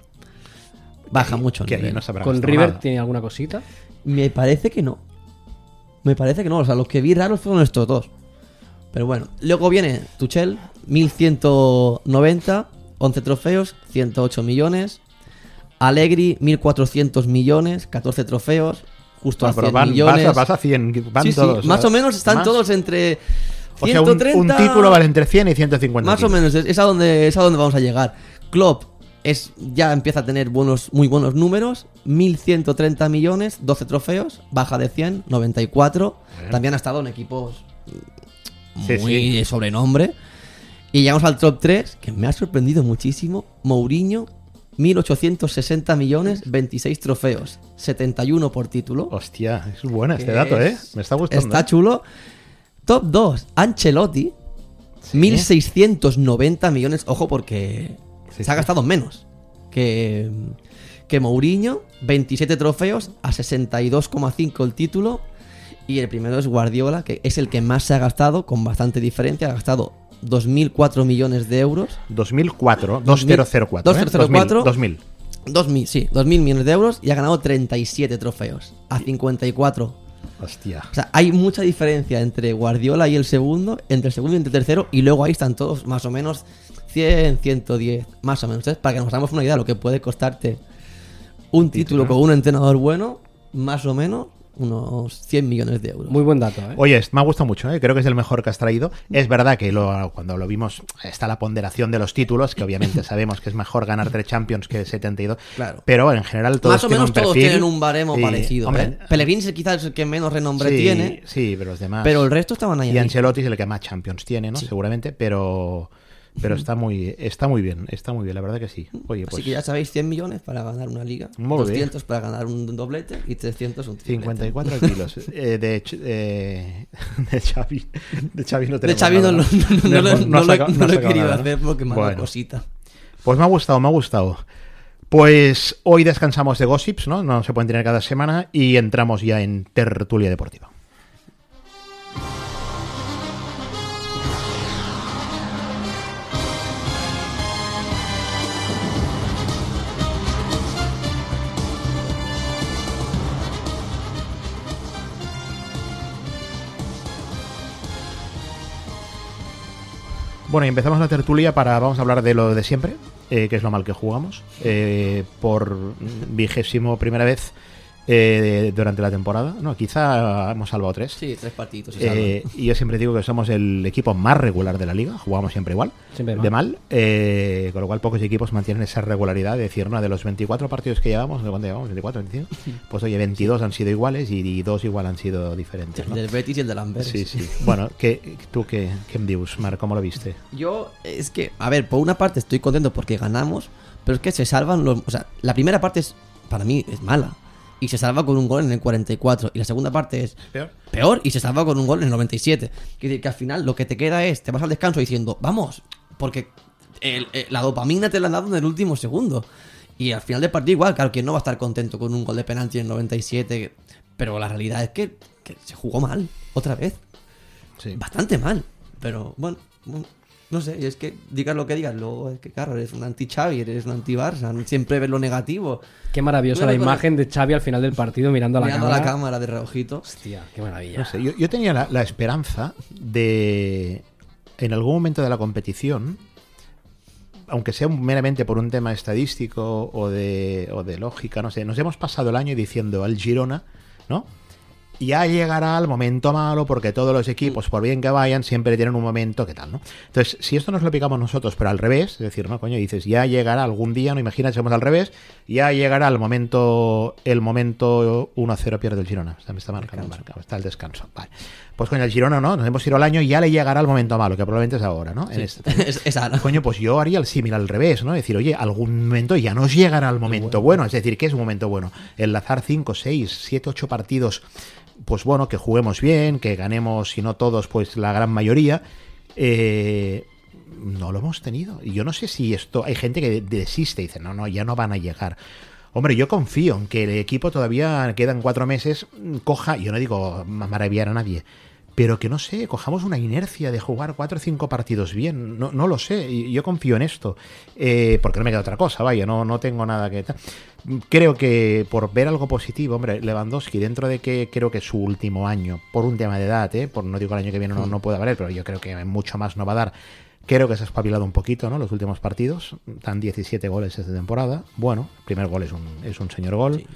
Baja Que- mucho el que ahí nivel. no se habrá ¿Con gastado River nada. tiene alguna cosita? Me parece que no. Me parece que no. O sea, los que vi raros fueron estos dos. Pero bueno. Luego viene Tuchel, mil ciento noventa, once trofeos, ciento ocho millones. Allegri, mil cuatrocientos millones, catorce trofeos, justo Bueno, a pero cien van, millones. vas, a, vas a cien, van Sí, sí, todos. más ¿eh? o menos están Más- todos entre O sea, un, ciento treinta. un título vale entre cien y ciento cincuenta. Más o menos, es, es a donde, es a donde vamos a llegar. Klopp es, ya empieza a tener buenos, muy buenos números. mil ciento treinta millones, doce trofeos, baja de cien, noventa y cuatro. Bueno. También ha estado en equipos Sí, muy sí. de sobrenombre. Y llegamos al top tres, que me ha sorprendido muchísimo. Mourinho, mil ochocientos sesenta millones, veintiséis trofeos, setenta y uno por título. Hostia, es bueno este que dato, ¿eh? es- Me está gustando. Está ¿eh? chulo. Top dos, Ancelotti, Sí. mil seiscientos noventa millones. Ojo, porque Sí, se ha sí. gastado menos que, que Mourinho. veintisiete trofeos a sesenta y dos coma cinco el título. Y el primero es Guardiola, que es el que más se ha gastado, con bastante diferencia. Ha gastado dos mil cuatro millones de euros. dos mil cuatro, dos mil cuatro. dos mil cuatro. dos mil. dos mil, sí, dos mil millones de euros. Y ha ganado treinta y siete trofeos a cincuenta y cuatro. Hostia. O sea, hay mucha diferencia entre Guardiola y el segundo, entre el segundo y entre el tercero, y luego ahí están todos más o menos cien, ciento diez, más o menos. Entonces, para que nos hagamos una idea de lo que puede costarte un título con un entrenador bueno, más o menos unos cien millones de euros. Muy buen dato, ¿eh? Oye, me ha gustado mucho, ¿eh? Creo que es el mejor que has traído. Es verdad que lo- cuando lo vimos está la ponderación de los títulos, que obviamente sabemos que es mejor ganar tres Champions que setenta y dos. Claro. Pero en general todos Más o tienen menos un todos perfil tienen un baremo y, parecido. hombre, ¿eh? Pellegrini es quizás el que menos renombre sí, tiene, Sí, pero los demás. pero el resto estaban ahí. Y ahí. Ancelotti es el que más Champions tiene, ¿no? Sí. Seguramente, pero pero está muy está muy bien, está muy bien, la verdad que sí. Oye, pues Así que ya sabéis, cien millones para ganar una liga, Muy doscientos bien. para ganar un doblete y trescientos un triplete. cincuenta y cuatro kilos eh, de, Ch- eh, de Xavi. De Xavi no De tenemos Xavi no, nada, lo- no, lo- hemos- no ha lo- sacado- no no ha lo he sacado querido nada, ¿no? hacer porque me ha dado Bueno. cosita. Pues me ha gustado, me ha gustado. Pues hoy descansamos de gossips, ¿no? No se pueden tener cada semana y entramos ya en tertulia deportiva. Bueno, y empezamos la tertulia para, vamos a hablar de lo de siempre, eh, que es lo mal que jugamos, eh, por vigésimo primera vez eh, durante la temporada. No, quizá hemos salvado tres. Sí, tres partiditos. Y Eh, y yo siempre digo que somos el equipo más regular de la liga, jugamos siempre igual, Siempre de mal, eh, con lo cual pocos equipos mantienen esa regularidad de decir, no, de los veinticuatro partidos que llevamos, ¿de cuánto llevamos? ¿veinticuatro, veinticinco? Pues oye, veintidós han sido iguales y, y dos igual han sido diferentes, el ¿no? del Betis y el del Amberes. Sí, sí. Bueno, ¿qué, ¿tú qué, qué em dius, Marc? ¿Cómo lo viste? Yo, es que, a ver, por una parte estoy contento porque ganamos, pero es que se salvan los... O sea, la primera parte es, para mí, es mala. Y se salva con un gol en el cuarenta y cuatro. Y la segunda parte es ¿Peor? peor y se salva con un gol en el noventa y siete. Quiere decir que al final lo que te queda es, te vas al descanso diciendo, vamos, porque el- el- la dopamina te la han dado en el último segundo. Y al final del partido igual, claro, que no va a estar contento con un gol de penalti en el noventa y siete. Pero la realidad es que, que se jugó mal, otra vez. Sí. Bastante mal. Pero bueno, bueno, no sé, y es que digas lo que digas, luego es que claro, eres un anti-Xavi, eres un anti-Barça, siempre ves lo negativo. Qué maravillosa Bueno, la con imagen de Xavi al final del partido mirando a la Mirando cámara. a la cámara de reojito. Hostia, qué maravilla. No sé, yo, yo tenía la, la esperanza de, en algún momento de la competición, aunque sea meramente por un tema estadístico o de, o de lógica, no sé, nos hemos pasado el año diciendo al Girona, ¿no? Ya llegará el momento malo porque todos los equipos, por bien que vayan, siempre tienen un momento que tal, ¿no? Entonces, si esto nos lo picamos nosotros, pero al revés, es decir, no, coño, dices, ya llegará algún día, no imaginas, somos al revés, ya llegará el momento el momento uno a cero pierde el Girona. Está, me está marcando, marcado, está el descanso. Vale. Pues coño, el Girona, ¿no? Nos hemos ido al año y ya le llegará el momento malo, que probablemente es ahora, ¿no? En este, es, es ahora. Coño, pues yo haría el símil al revés, ¿no? Es decir, oye, algún momento ya nos llegará el momento bueno. Es decir, ¿qué es un momento bueno? Enlazar cinco, seis, siete, ocho partidos, pues bueno, que juguemos bien, que ganemos, si no todos, pues la gran mayoría. Eh, no lo hemos tenido. Y yo no sé si esto... Hay gente que desiste y dice, no, no, ya no van a llegar. Hombre, yo confío en que el equipo todavía quedan cuatro meses, coja, yo no digo maravillar a nadie, pero que no sé, cojamos una inercia de jugar cuatro o cinco partidos bien, no, no lo sé, y yo confío en esto, eh, porque no me queda otra cosa, vaya, no, no tengo nada que... Creo que por ver algo positivo, hombre, Lewandowski, dentro de que creo que es su último año, por un tema de edad, ¿eh? Por no digo el año que viene no, no puede valer, pero yo creo que mucho más no va a dar. Creo que se ha espabilado un poquito, ¿no? Los últimos partidos. Están diecisiete goles esta temporada. Bueno, el primer gol es un, es un señor gol. Sí.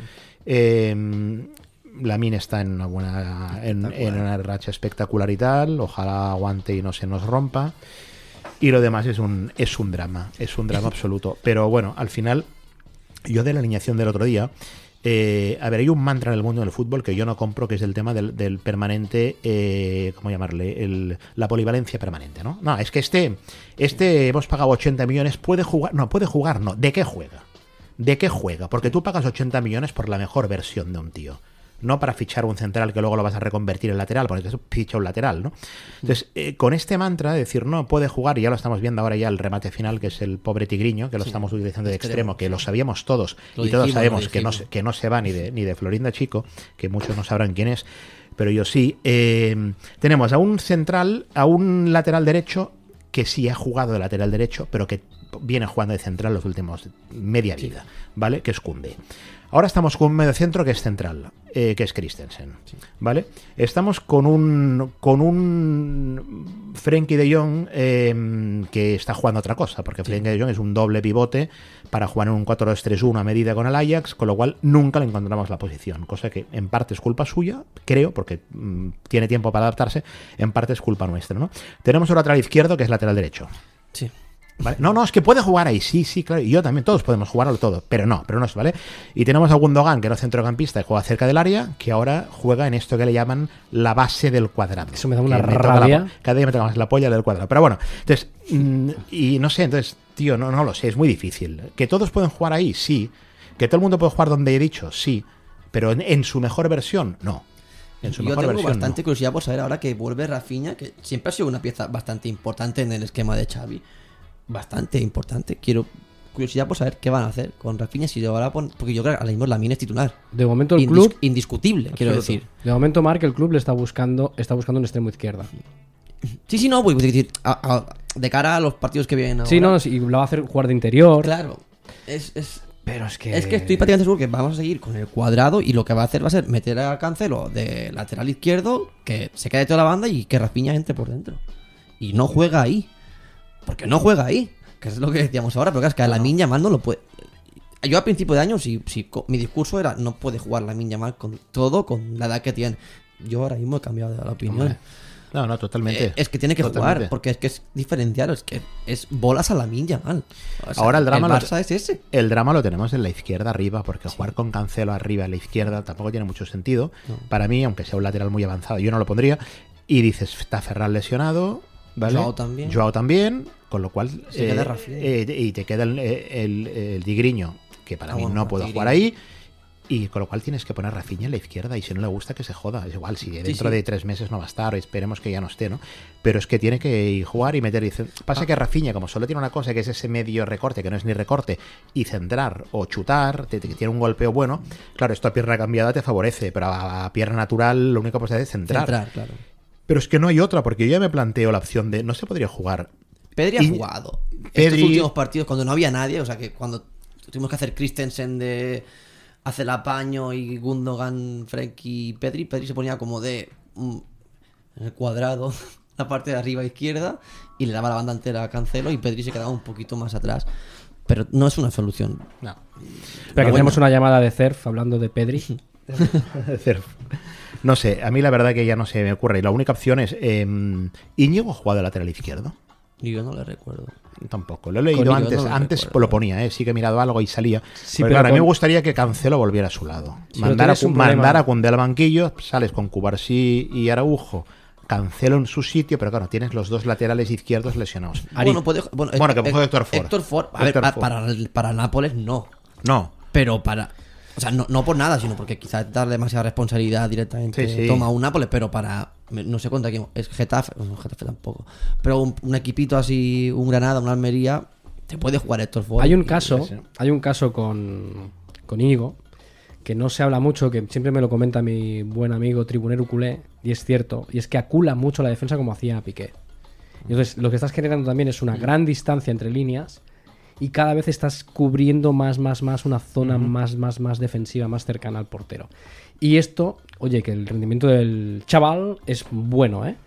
Eh, Lamine está en una buena en, en una racha espectacular y tal. Ojalá aguante y no se nos rompa. Y lo demás es un, es un drama. Es un drama absoluto. Pero bueno, al final, yo de la alineación del otro día... Eh, a ver, hay un mantra en el mundo del fútbol que yo no compro, que es el tema del, del permanente, eh, ¿cómo llamarle? El, la polivalencia permanente, ¿no? No, es que este, este hemos pagado ochenta millones, puede jugar, no, puede jugar, no, ¿de qué juega? ¿De qué juega? Porque tú pagas ochenta millones por la mejor versión de un tío. No para fichar un central que luego lo vas a reconvertir en lateral, porque eso ficha un lateral, ¿no? Entonces, eh, con este mantra de decir, no, puede jugar, y ya lo estamos viendo ahora ya el remate final, que es el pobre Tigriño, que lo sí, estamos utilizando de extremo, que lo sabíamos todos, lo y dijimos, todos sabemos que no, que no se va ni de, ni de Florinda Chico, que muchos no sabrán quién es, pero yo sí. Eh, tenemos a un central, a un lateral derecho, que sí ha jugado de lateral derecho, pero que viene jugando de central los últimos media vida, sí. ¿Vale? Que es Koundé. Ahora estamos con un mediocentro que es central, eh, que es Christensen, sí. ¿Vale? Estamos con un con un Frenkie de Jong eh, que está jugando otra cosa, porque sí. Frenkie de Jong es un doble pivote para jugar en un cuatro dos tres uno a medida con el Ajax, con lo cual nunca le encontramos la posición, cosa que en parte es culpa suya, creo, porque mmm, tiene tiempo para adaptarse, en parte es culpa nuestra, ¿no? Tenemos un lateral izquierdo que es lateral derecho. Sí. ¿Vale? No, no, es que puede jugar ahí, sí, sí, claro, y yo también, todos podemos jugarlo todo, pero no, pero no es, ¿vale? Y tenemos a Gundogan, que no es centrocampista y juega cerca del área, que ahora juega en esto que le llaman la base del cuadrado. Eso me da una Que me toca rabia. la- cada día me toca más la polla del cuadrado. Pero bueno, entonces, mm, y no sé, entonces, tío, no, no lo sé, es muy difícil. ¿Que todos pueden jugar ahí? Sí. ¿Que todo el mundo puede jugar donde he dicho? Sí. Pero en, en su mejor versión, no. En su Yo mejor tengo versión, bastante no. curiosidad por saber ahora que vuelve Rafinha, que siempre ha sido una pieza bastante importante en el esquema de Xavi. Bastante importante. Quiero curiosidad por saber qué van a hacer con Rafinha si ahora pon- porque yo creo que ahora mismo Lamine es titular. De momento el Indis- club, indiscutible, quiero Absoluto. decir. De momento Marc, el club le está buscando, está buscando un extremo izquierda. Sí, sí, no, pues, es decir, a- a- de cara a los partidos que vienen ahora. Sí, no, sí, lo va a hacer jugar de interior. Claro. Es, es, Pero es que. es que estoy prácticamente seguro que vamos a seguir con el cuadrado y lo que va a hacer va a ser meter a Cancelo de lateral izquierdo, que se quede toda la banda y que Rafinha entre por dentro. Y no juega ahí. Porque no juega ahí. Que es lo que decíamos ahora, pero claro, es que a Lamine Yamal no lo puede. Yo a principio de año, si, si co- mi discurso era no puede jugar Lamine Yamal con todo, con la edad que tiene. Yo ahora mismo he cambiado de la opinión. Hombre. No, no, totalmente. Eh, es que tiene que Totalmente. jugar, porque es que es diferenciar, es que es bolas a Lamine Yamal. O sea, Ahora el drama lo- Barça es ese. El drama lo tenemos en la izquierda arriba, porque jugar con Cancelo arriba en la izquierda tampoco tiene mucho sentido. Para mí, aunque sea un lateral muy avanzado, yo no lo pondría. Y dices, está Ferran lesionado, ¿vale? Joao también. Joao también, con lo cual... Se queda Rafinha. eh, y te queda el, el, el Digriño, que para Ah, mí bueno, no puedo Tigriño. jugar ahí. Y con lo cual tienes que poner Rafinha en la izquierda y si no le gusta que se joda. Es igual, si dentro sí. de tres meses no va a estar, esperemos que ya no esté, ¿no? Pero es que tiene que jugar y meter. Y ce- Pasa que Rafinha, como solo tiene una cosa que es ese medio recorte, que no es ni recorte, y centrar o chutar, te- te- que tiene un golpeo bueno, claro, esto a pierna cambiada te favorece, pero a, a pierna natural lo único que puedes hacer es centrar. Centrar, claro. Pero es que no hay otra, porque yo ya me planteo la opción de no se podría jugar. Pedri ha Y- jugado. Pedri- Estos últimos partidos, cuando no había nadie, o sea que cuando tuvimos que hacer Christensen de hacer el apaño y Gundogan, Frenkie y Pedri, Pedri se ponía como de mm, en el cuadrado, la parte de arriba izquierda, y le daba la banda entera a Cancelo y Pedri se quedaba un poquito más atrás. Pero no es una solución. No. Espera, que bueno. tenemos una llamada de Cerf hablando de Pedri. Hacer- No sé, a mí la verdad que ya no se me ocurre. Y la única opción es. Eh, ¿Íñigo ha jugado de lateral izquierdo? Y yo no le recuerdo. Tampoco, lo he leído Con Íñigo antes. no lo antes recuerdo. lo ponía, ¿eh? Sí que he mirado algo y salía. Sí, Porque, pero claro, a mí me con- gustaría que Cancelo volviera a su lado. Sí, pero mandar a, tienes un mandar problema. a Koundé al banquillo, sales con Cubarsí y Araujo. Cancelo en su sitio, pero claro, tienes los dos laterales izquierdos lesionados. Ari. Bueno, puede, bueno, Bueno, que eh, fue Héctor Ford. Héctor Ford. A ver, Héctor pa- Ford. para, el- para Nápoles no. No, Pero para. O sea, no, no por nada, sino porque quizás dar demasiada responsabilidad directamente Sí, sí. toma un Nápoles, pero para. me- No sé contra quién. Es Getafe. No, Getafe tampoco. Pero un, un equipito así, un Granada, una Almería. Te puede jugar Héctor Ford. Hay un y- caso, sí. hay un caso con, con Íñigo, que no se habla mucho, que siempre me lo comenta mi buen amigo Tribunero Culé, y es cierto, y es que acula mucho la defensa como hacía Piqué. Y entonces, lo que estás generando también es una gran distancia entre líneas y cada vez estás cubriendo más, más, más una zona más, más, más defensiva, más cercana al portero. Y esto, oye, que el rendimiento del chaval es bueno, ¿eh?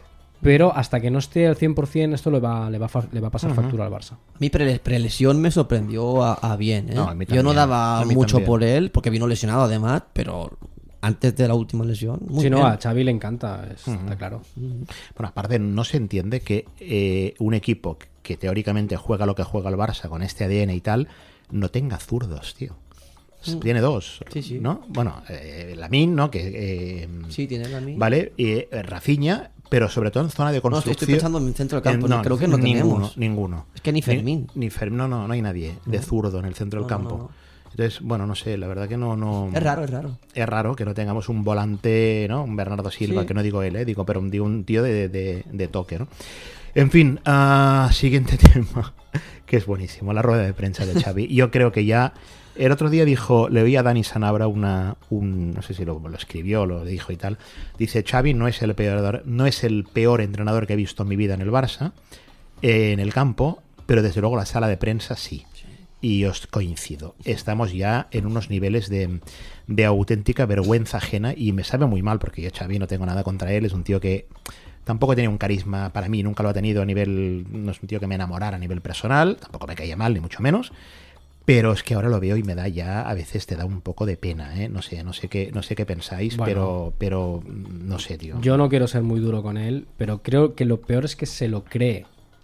Pero hasta que no esté al cien por ciento esto le va, le va, a fa- le va a pasar factura al Barça. A mí pre- prelesión me sorprendió a, a bien, ¿eh? No, a mí Yo no también, daba a mí mucho también. por él, porque vino lesionado además, pero antes de la última lesión. Muy Si no, bien. a Xavi le encanta, es- está claro. Bueno, aparte no se entiende que eh, un equipo que teóricamente juega lo que juega el Barça con este A D N y tal, no tenga zurdos, tío. Tiene dos, Sí, sí. ¿no? Bueno, eh, Lamine, ¿no? Que, eh, Sí, tiene la misma. Vale, y eh, Rafinha, pero sobre todo en zona de No, construcción. estoy pensando en el centro del campo, Eh, creo que no ninguno, tenemos. Ninguno. Es que ni Fermín. Ni, ni Fer- no, no, no hay nadie de zurdo en el centro del No, no, campo. no, no. Entonces, bueno, no sé, la verdad que no, no. Es raro, es raro. Es raro que no tengamos un volante, ¿no? Un Bernardo Silva, Sí. que no digo él, ¿eh? Digo, pero un, digo un tío de, de- de toque, ¿no? En fin, ah, siguiente tema, que es buenísimo, la rueda de prensa de Xavi. Yo creo que ya... El otro día dijo, le oí a Dani Sanabra una, un, no sé si lo, lo escribió, lo dijo y tal. Dice, Xavi no es el peor, no es el peor entrenador que he visto en mi vida en el Barça, eh, en el campo, pero desde luego la sala de prensa sí. Y os coincido. Estamos ya en unos niveles de, de auténtica vergüenza ajena y me sabe muy mal porque yo Xavi no tengo nada contra él. Es un tío que tampoco tiene un carisma para mí, nunca lo ha tenido a nivel... No es un tío que me enamorara a nivel personal, tampoco me caía mal, ni mucho menos. Pero es que ahora lo veo y me da ya, a veces te da un poco de pena, ¿eh? No sé, no sé qué, no sé qué pensáis, Bueno. pero, pero no sé, tío. Yo no quiero ser muy duro con él, pero creo que lo peor es que se lo cree.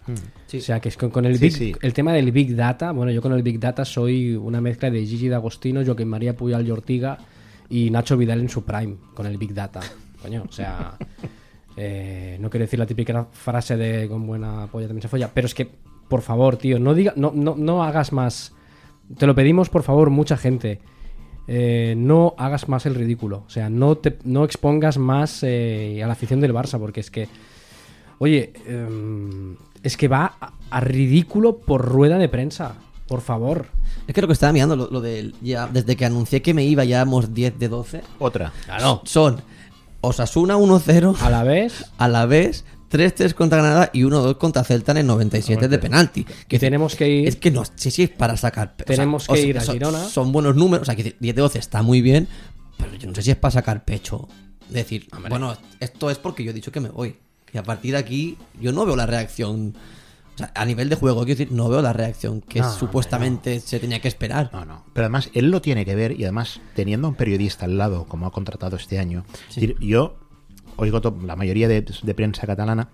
Sí. O sea, que es con, con el, Sí, big, sí. el tema del Big Data, bueno, yo con el Big Data soy una mezcla de Gigi D'Agostino, Joaquín María Puyal y Ortiga y Nacho Vidal en su prime, con el Big Data. Coño, o sea, eh, no quiero decir la típica frase de con buena polla también se folla, pero es que, por favor, tío, no, diga, no, no, no hagas más. Te lo pedimos, por favor, mucha gente. Eh, no hagas más el ridículo. O sea, no, te, no expongas más eh, a la afición del Barça, porque es que, oye, eh, es que va a, a ridículo por rueda de prensa. Por favor. Es que lo que estaba mirando, lo, lo de ya desde que anuncié que me iba, llevamos diez de doce. Otra. Claro. Son Osasuna uno cero, A la vez, a la vez tres tres contra Granada y uno dos contra Celta en el noventa y siete de penalti. que tenemos que ir. Es que no sé si es para sacar. pe- Tenemos que ir a son, Girona. Son buenos números. O sea, que diez de doce está muy bien. Pero yo no sé si es para sacar pecho. Decir, bueno, esto es porque yo he dicho que me voy. Que a partir de aquí yo no veo la reacción. O sea, a nivel de juego, quiero decir, no veo la reacción que No, supuestamente se tenía que esperar. No, no. Pero además, él lo tiene que ver y además, teniendo a un periodista al lado, como ha contratado este año, es decir, yo oigo to- la mayoría de, de prensa catalana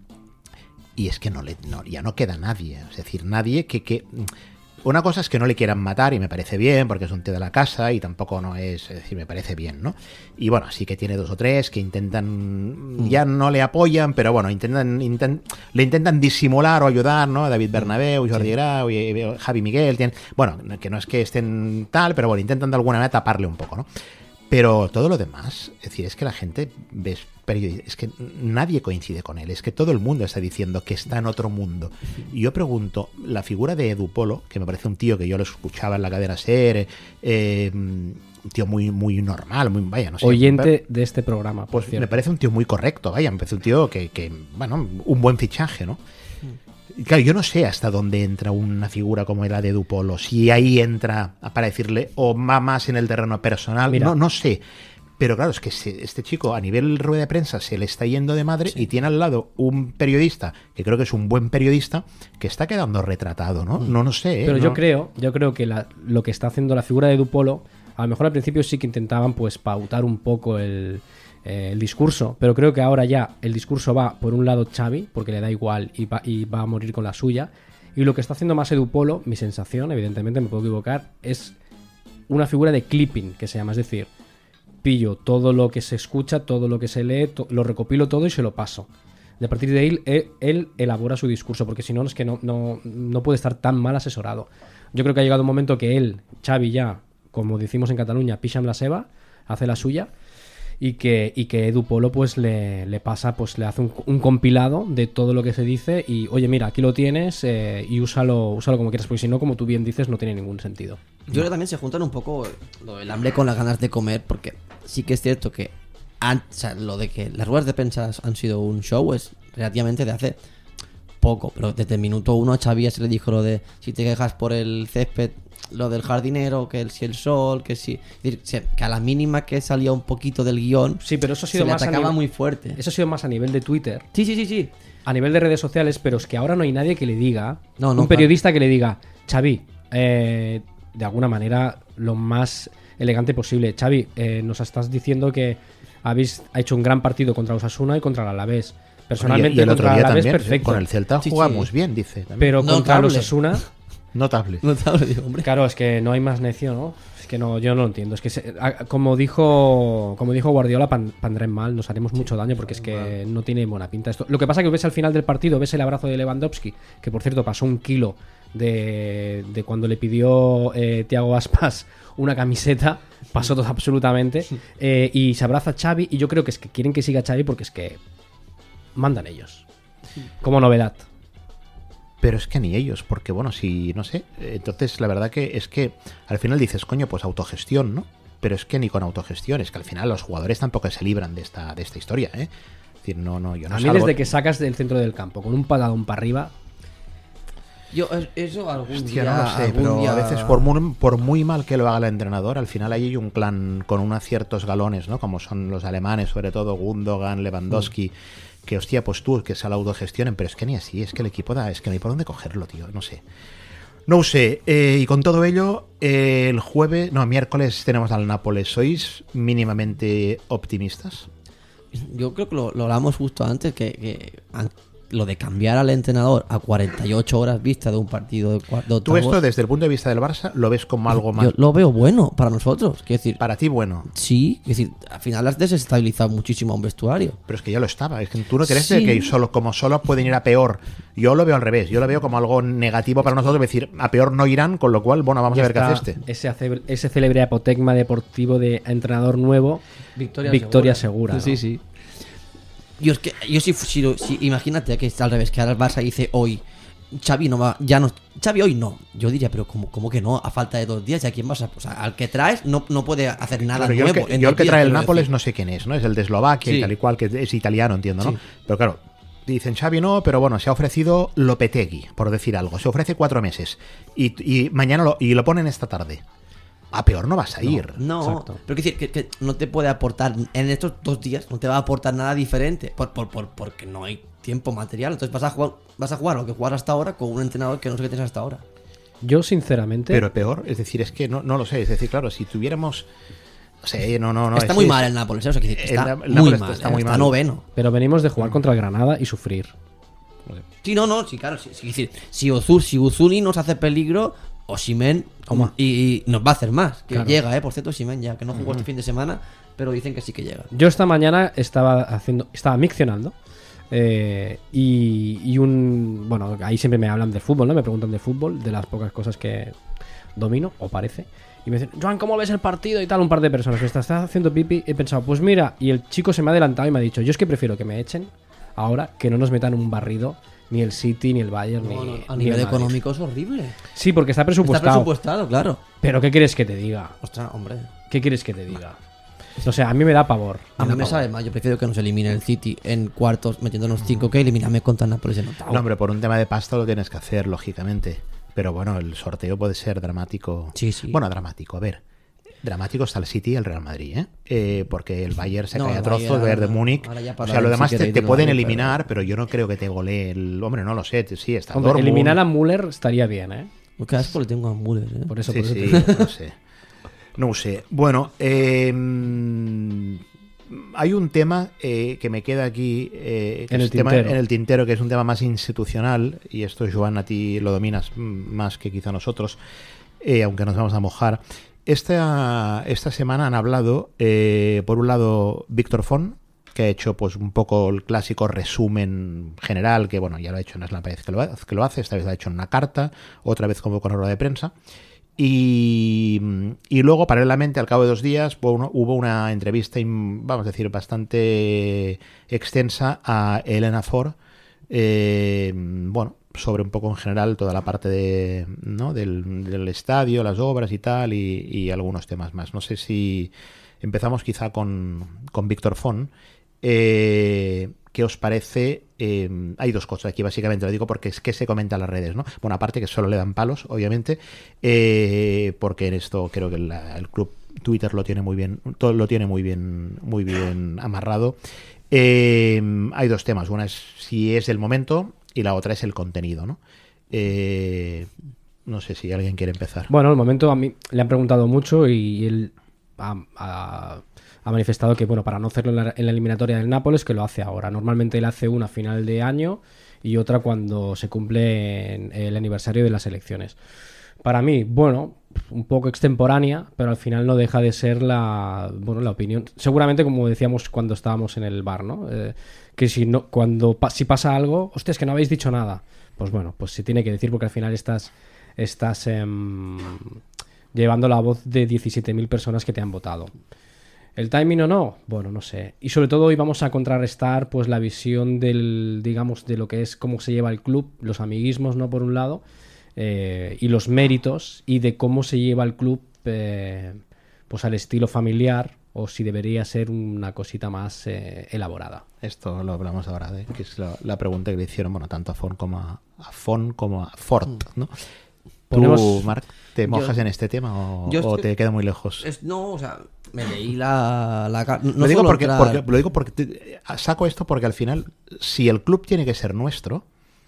y es que no le no, ya no queda nadie. Es decir, nadie que, que... Una cosa es que no le quieran matar y me parece bien porque es un tío de la casa y tampoco no es... Es decir, me parece bien, ¿no? Y bueno, sí que tiene dos o tres que intentan... Ya no le apoyan, pero bueno, intentan, intent- le intentan disimular o ayudar, ¿no? David Bernabéu, Jordi Grau, y, y Javi Miguel. Tienen, bueno, que no es que estén tal, pero bueno, intentan de alguna manera taparle un poco, ¿no? Pero todo lo demás, es decir, es que la gente ves periodistas, es que nadie coincide con él, es que todo el mundo está diciendo que está en otro mundo. Y yo pregunto, la figura de Edu Polo, que me parece un tío que yo lo escuchaba en la cadena SER, eh, un tío muy, muy normal, muy, vaya, no sé. Oyente de este programa, por Pues cierto. me parece un tío muy correcto, vaya, me parece un tío que, que, bueno, un buen fichaje, ¿no? Y claro, yo no sé hasta dónde entra una figura como la de Edu Polo, si ahí entra para decirle, o va más en el terreno personal, Mira. no, no sé. Pero claro, es que se- este chico a nivel rueda de prensa se le está yendo de madre y tiene al lado un periodista, que creo que es un buen periodista, que está quedando retratado, ¿no? No, no sé. ¿eh? Pero No- yo creo, yo creo que la- lo que está haciendo la figura de Dupolo, a lo mejor al principio sí que intentaban pues pautar un poco el, eh, el discurso, pero creo que ahora ya el discurso va por un lado Xavi, porque le da igual y va, y va a morir con la suya, y lo que está haciendo más Edu Polo, mi sensación, evidentemente me puedo equivocar, es una figura de clipping, que se llama, es decir, pillo todo lo que se escucha, todo lo que se lee, to- lo recopilo todo y se lo paso. Y a partir de ahí él, él elabora su discurso, porque si no es que no, no, no puede estar tan mal asesorado. Yo creo que ha llegado un momento que él, Xavi ya, como decimos en Cataluña, picha en la seva, hace la suya, y que, y que Edu Polo pues le, le pasa, pues le hace un, un compilado de todo lo que se dice y oye, mira, aquí lo tienes eh, y úsalo, úsalo como quieras, porque si no, como tú bien dices, no tiene ningún sentido. Yo creo que también se juntan un poco lo del hambre con las ganas de comer, porque sí que es cierto que an- o sea, lo de que las ruedas de prensa han sido un show es relativamente de hace poco, pero desde el minuto uno a Xavi ya se le dijo lo de si te quejas por el césped, lo del jardinero, que el, si el sol, que si... Es decir, se- que a la mínima que salía un poquito del guión, Sí, pero eso ha se sido le más a atacaba nivel- muy fuerte. Eso ha sido más a nivel de Twitter. Sí, sí, sí, sí. A nivel de redes sociales, pero es que ahora no hay nadie que le diga, No, no, un periodista que le diga, Xavi, eh, de alguna manera lo más elegante posible, Xavi, eh, nos estás diciendo que habéis hecho un gran partido contra Osasuna y contra el Alavés. Personalmente y el otro contra el día Alavés también, perfecto, con el Celta Sí, jugamos sí. bien, dice. también. pero contra el Notable. Osasuna, Notable. No te hablo, digo, hombre. claro, es que no hay más necio, ¿no? Es que no, yo no lo entiendo. Es que se- a- como dijo, como dijo Guardiola, pan- pandrem mal, nos haremos mucho daño porque es que no tiene buena pinta esto. Lo que pasa que ves al final del partido, ves el abrazo de Lewandowski, que por cierto pasó un kilo de, de cuando le pidió eh, Thiago Aspas una camiseta, pasó todo absolutamente, eh, y se abraza a Xavi y yo creo que es que quieren que siga Xavi porque es que mandan ellos. Como novedad. Pero es que ni ellos, porque bueno, si no sé, eh, entonces la verdad que es que al final dices, coño, pues autogestión, ¿no? Pero es que ni con autogestión, es que al final los jugadores tampoco se libran de esta, de esta historia, ¿eh? Es decir, no, no, yo no A mí salgo- desde que sacas del centro del campo con un patadón para arriba, Yo, es- eso algún Hostia, día... no lo sé, algún pero día- a veces por muy, por muy mal que lo haga el entrenador, al final ahí hay un clan con unos ciertos galones, ¿no? Como son los alemanes, sobre todo Gundogan, Lewandowski, que hostia, pues tú, que se la autogestionen, pero es que ni así, es que el equipo da, es que no hay por dónde cogerlo, tío, no sé. No sé, eh, y con todo ello, eh, el jueves, no, miércoles tenemos al Nápoles. ¿Sois mínimamente optimistas? Yo creo que lo, lo hablamos justo antes, que, que an- lo de cambiar al entrenador a cuarenta y ocho horas vista de un partido de, cua- de octavos, Tú esto desde el punto de vista del Barça lo ves como algo más... yo lo veo bueno para nosotros. Quiero decir, Para ti bueno, sí, es decir, al final has desestabilizado muchísimo a un vestuario. pero es que ya lo estaba. Es que tú no crees Sí. que solo como solo pueden ir a peor. Yo lo veo al revés. Yo lo veo como algo negativo para nosotros. Es decir, a peor no irán, con lo cual, bueno, vamos Ya a ver qué está hace este. Ese, ace- ese célebre apotegma deportivo de entrenador nuevo, Victoria, victoria segura. ¿no? Sí, sí. Yo es que yo si, si, lo- si- imagínate que está al revés, que ahora el Barça dice hoy Xavi no va, ya no, Xavi hoy no. Yo diría, pero ¿cómo, cómo que no? A falta de dos días, ¿y a quién vas a...? O sea, al que traes no, no puede hacer nada Claro, yo el nuevo. que, en yo el dos que días, trae el quiero Nápoles decir. no sé quién es, ¿no? Es el de Eslovaquia y Sí. tal y cual, que es italiano, entiendo, ¿no? Sí. Pero claro, dicen Xavi no, pero bueno, se ha ofrecido Lopetegui, por decir algo. Se ofrece cuatro meses y, y mañana lo, y lo ponen esta tarde. A peor no vas a ir. No, Exacto. pero quiero decir que, que no te puede aportar, en estos dos días, no te va a aportar nada diferente, por, por, por, porque no hay tiempo material. Entonces vas a jugar vas a jugar lo que juegas hasta ahora con un entrenador que no sé qué tienes hasta ahora. Yo, sinceramente, Pero peor, es decir, es que no, no lo sé. Es decir, claro, si tuviéramos... No sé, no, no, no. está es muy que mal es- el Nápoles, ¿eh? O sea, quiero decir, el está Na- el muy Nápoles mal, está ¿eh? muy Está mal. noveno. pero venimos de jugar contra el Granada y sufrir. Sí, no, no, sí, claro. Sí, sí, es decir, si, Ozu, si Uzuni nos hace peligro, Osimhen Toma. y, y nos va a hacer más. Que Claro. llega, eh, por cierto, Osimhen ya, que no jugó este fin de semana, pero dicen que sí que llega. Yo esta mañana estaba haciendo, estaba miccionando eh, y, y un, bueno, ahí siempre me hablan de fútbol, ¿no? Me preguntan de fútbol, de las pocas cosas que domino, o parece. Y me dicen, Joan, ¿cómo ves el partido? Y tal, un par de personas. Me estás haciendo pipi. He pensado, pues mira, y el chico se me ha adelantado y me ha dicho, yo es que prefiero que me echen ahora que no nos metan un barrido ni el City, ni el Bayern, ni, No, no, a ni nivel el Madrid. económico es horrible. Sí, porque está Está presupuestado. presupuestado, claro. Pero ¿qué quieres que te diga? Ostras, hombre. ¿Qué quieres que te diga? O sea, a mí me da pavor. A mí da me pavor. sabe más. Yo prefiero que nos elimine el City en cuartos metiéndonos cinco que eliminarme contra Nápoles en octavo. No, hombre, por un tema de pasta lo tienes que hacer, lógicamente. Pero bueno, el sorteo puede ser dramático. Sí, sí. Bueno, dramático, a ver. Dramático está el City y el Real Madrid, ¿eh? Eh, porque el Bayern se No, cae a el trozos, Bayern, Bayern de ahora- Múnich. ahora ya O para sea, lo ver demás si te, queréis te del pueden Madrid, eliminar, pero... yo no creo que te golee el... Hombre, no lo sé, sí, está Hombre, Dortmund. eliminar a Müller estaría bien, ¿eh? Porque asco le tengo a Müller, ¿eh? Por eso, Sí, por eso sí, te- no sé. No sé. Bueno, eh, mm, hay un tema eh, que me queda aquí eh, que En es el tema- tintero. en el tintero, que es un tema más institucional, y esto, Joan, a ti lo dominas mm, más que quizá nosotros, eh, aunque nos vamos a mojar. Esta, esta semana han hablado, eh, por un lado, Víctor Font, que ha hecho pues un poco el clásico resumen general, que bueno, ya lo ha hecho, no es la primera vez que lo, ha- que lo hace, esta vez lo ha hecho en una carta, otra vez como con rueda de prensa. Y, y luego, paralelamente, al cabo de dos días, hubo una, hubo una entrevista, in- vamos a decir, bastante extensa a Elena Ford, eh, bueno, sobre un poco en general toda la parte de, ¿no? del, del estadio, las obras y tal, y, y algunos temas más. No sé si empezamos quizá con, con Víctor Font. Eh, ¿Qué os parece? Eh, hay dos cosas aquí, básicamente, lo digo porque es que se comenta en las redes, ¿no? Bueno, aparte que solo le dan palos, obviamente, eh, porque en esto creo que la- el club Twitter lo tiene muy bien, todo lo tiene muy bien, muy bien amarrado. Eh, hay dos temas, una es si es el momento y la otra es el contenido, ¿no? Eh, no sé si alguien quiere empezar. Bueno, el momento a mí le han preguntado mucho y él ha, ha- ha manifestado que, bueno, para no hacerlo en la, en la eliminatoria del Nápoles, que lo hace ahora. Normalmente él hace una a final de año y otra cuando se cumple en- el aniversario de las elecciones. Para mí, bueno, un poco extemporánea, pero al final no deja de ser la, bueno, la opinión. Seguramente, como decíamos cuando estábamos en el bar, ¿no? Eh, que si no, cuando pa- si pasa algo, hostia, es que no habéis dicho nada. Pues bueno, pues se tiene que decir porque al final estás, estás em, llevando la voz de diecisiete mil personas que te han votado. ¿El timing o no? Bueno, no sé. Y sobre todo hoy vamos a contrarrestar pues la visión del, digamos, de lo que es cómo se lleva el club, los amiguismos, ¿no? Por un lado, eh, y los méritos, y de cómo se lleva el club eh, pues al estilo familiar, o si debería ser una cosita más eh, elaborada. Esto lo hablamos ahora, de, que es la, la pregunta que le hicieron, bueno, tanto a Font como a, a Font como a Fort, ¿no? Ponemos- ¿Tú, Marc, te mojas Yo- en este tema o, yo o estoy- te queda muy lejos? Es- no, o sea, me leí la... la ca- no lo, digo solo porque, entrar- porque- lo digo porque te- saco esto porque al final, si el club tiene que ser nuestro,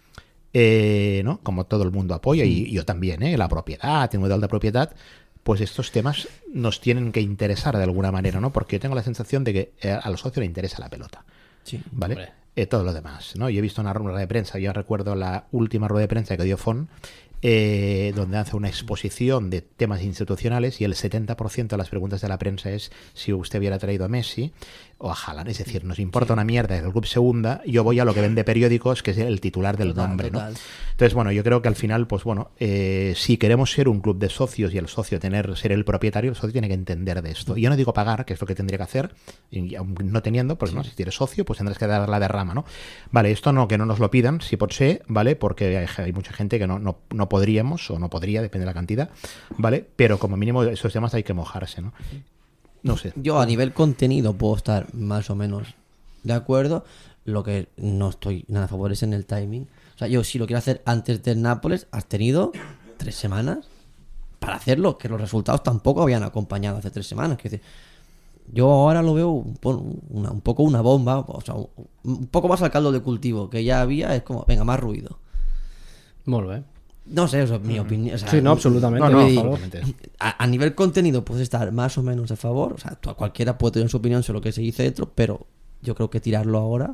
eh, ¿no? Como todo el mundo apoya, y yo también, ¿eh? La propiedad, el modelo de propiedad, pues estos temas nos tienen que interesar de alguna manera, ¿no? Porque yo tengo la sensación de que eh, al socio le interesa la pelota. Sí. ¿Vale? Hombre. eh, todo lo demás, ¿no? Yo he visto una rueda de prensa, yo recuerdo la última rueda de prensa que dio Font, eh, donde hace una exposición de temas institucionales y el setenta por ciento de las preguntas de la prensa es si usted hubiera traído a Messi o a Haaland. Es decir, nos importa una mierda que el club se hunda, yo voy a lo que vende periódicos, que es el titular del Total, nombre, ¿no? total. Entonces, bueno, yo creo que al final, pues bueno, eh, si queremos ser un club de socios y el socio tener ser el propietario, el socio tiene que entender de esto. Y yo no digo pagar, que es lo que tendría que hacer, y aun no teniendo, pues no, si eres socio, pues tendrás que dar la derrama, ¿no? Vale, esto no, que no nos lo pidan, si por ser, ¿vale? Porque hay, hay mucha gente que no, no, no podríamos, o no podría, depende de la cantidad, ¿vale? Pero como mínimo esos temas hay que mojarse, ¿no? No sé. Yo a nivel contenido puedo estar más o menos de acuerdo. Lo que no estoy nada a favor es en el timing. O sea, yo si lo quiero hacer antes del Nápoles, has tenido tres semanas para hacerlo, que los resultados tampoco habían acompañado hace tres semanas. Que yo ahora lo veo un, po- una- un poco una bomba, o sea, un, un poco más al caldo de cultivo que ya había, es como, venga, más ruido. Molt bé. No sé, eso es mi opinión. O sea, Sí, no, absolutamente. No, no, vull dir, a favor. a, a nivel contenido puedes estar más o menos a favor. O sea, tú- cualquiera puede tener su opinión sobre lo que se dice dentro, pero yo creo que tirarlo ahora.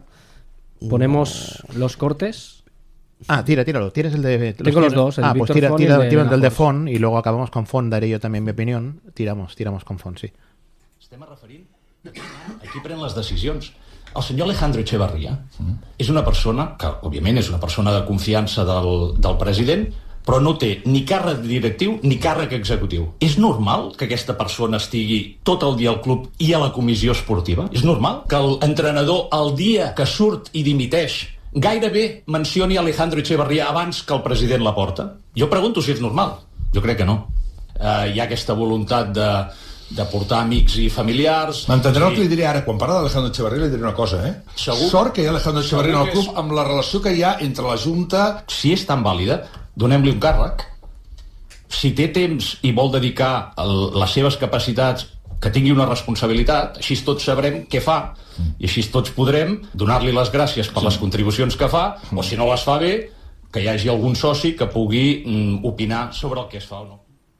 Ponemos los cortes. Ah, tira, tíralo. ¿Tienes el de...? Tengo los tienes? dos, el Ah, pues Víctor tira, Font y tira, el de tira el del de Nahors. Font y luego acabamos con Font, daré yo también mi opinión. Tiramos, tiramos con Font, sí. Estem referint a qui pren les decisions. El senyor Alejandro Echevarría és una persona que, òbviament, és una persona de confiança del, del president, però no té ni càrrec directiu ni càrrec executiu. És normal que aquesta persona estigui tot el dia al club i a la comissió esportiva? És normal que l'entrenador, el dia que surt i dimiteix, gairebé mencioni Alejandro Echevarría abans que el president Laporta? Jo pregunto si és normal. Jo crec que no. Uh, hi ha aquesta voluntat de, de portar amics i familiars. M'entendreu el Sí. que li diré ara? Quan parla d'Alejandro Echevarría li diré una cosa, eh? Segur- Sort que hi ha Alejandro Echevarría en segur el que club és- amb la relació que hi ha entre la Junta... Si és tan vàlida, donem-li un càrrec. Si té temps i vol dedicar el, les seves capacitats, que tingui una responsabilitat, així tots sabrem què fa. I així tots podrem donar-li les gràcies per les contribucions que fa, o si no les fa bé, que hi hagi algun soci que pugui mm, opinar sobre el que es fa o no.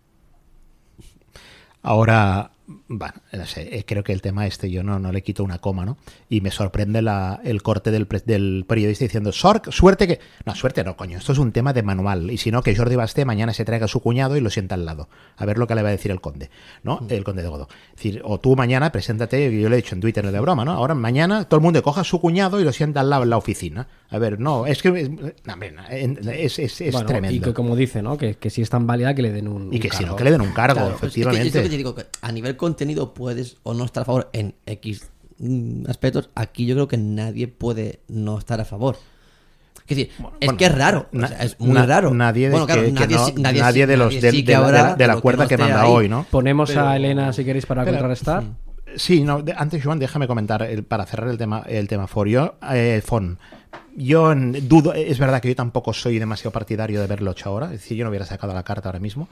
Ahora, bueno, no sé, eh, creo que el tema este yo no, no le quito una coma, ¿no? Y me sorprende la, el corte del, pre- del periodista diciendo, "Sor- suerte que... No, suerte no, coño, esto es un tema de manual. Y si no, que Jordi Basté mañana se traiga a su cuñado y lo sienta al lado. A ver lo que le va a decir el conde, ¿no? El conde de Godó. Es decir, o tú mañana preséntate, yo le he dicho en Twitter de broma, ¿no? Ahora mañana todo el mundo coja a su cuñado y lo sienta al lado en la oficina. A ver, no, es que... No, hombre, es, es, es Bueno, tremendo. y que como dice, ¿no? Que, que si es tan válida que le den un, Y un que si cargo. no, que le den un cargo, Claro, pues es que efectivamente. es lo que te digo, que a nivel contenido puedes o no estar a favor en X mm, aspectos. Aquí yo creo que nadie puede no estar a favor. Es decir, es bueno, que es raro, na- o sea, es muy na- raro. nadie de- bueno, claro, que- que nadie, no- sí- nadie, nadie sí- de los nadie del- sí de que la- de habrá la- de la lo que cuerda no que esté manda ahí. hoy, ¿no? Ponemos Pero- a Elena, si queréis, para Espera. contrarrestar. Sí, no, de- antes, Joan, déjame comentar el- para cerrar el tema, el tema For. Yo, eh, Fon, yo en- dudo, es verdad que yo tampoco soy demasiado partidario de verlo hecho ahora, es decir, yo no hubiera sacado la carta ahora mismo,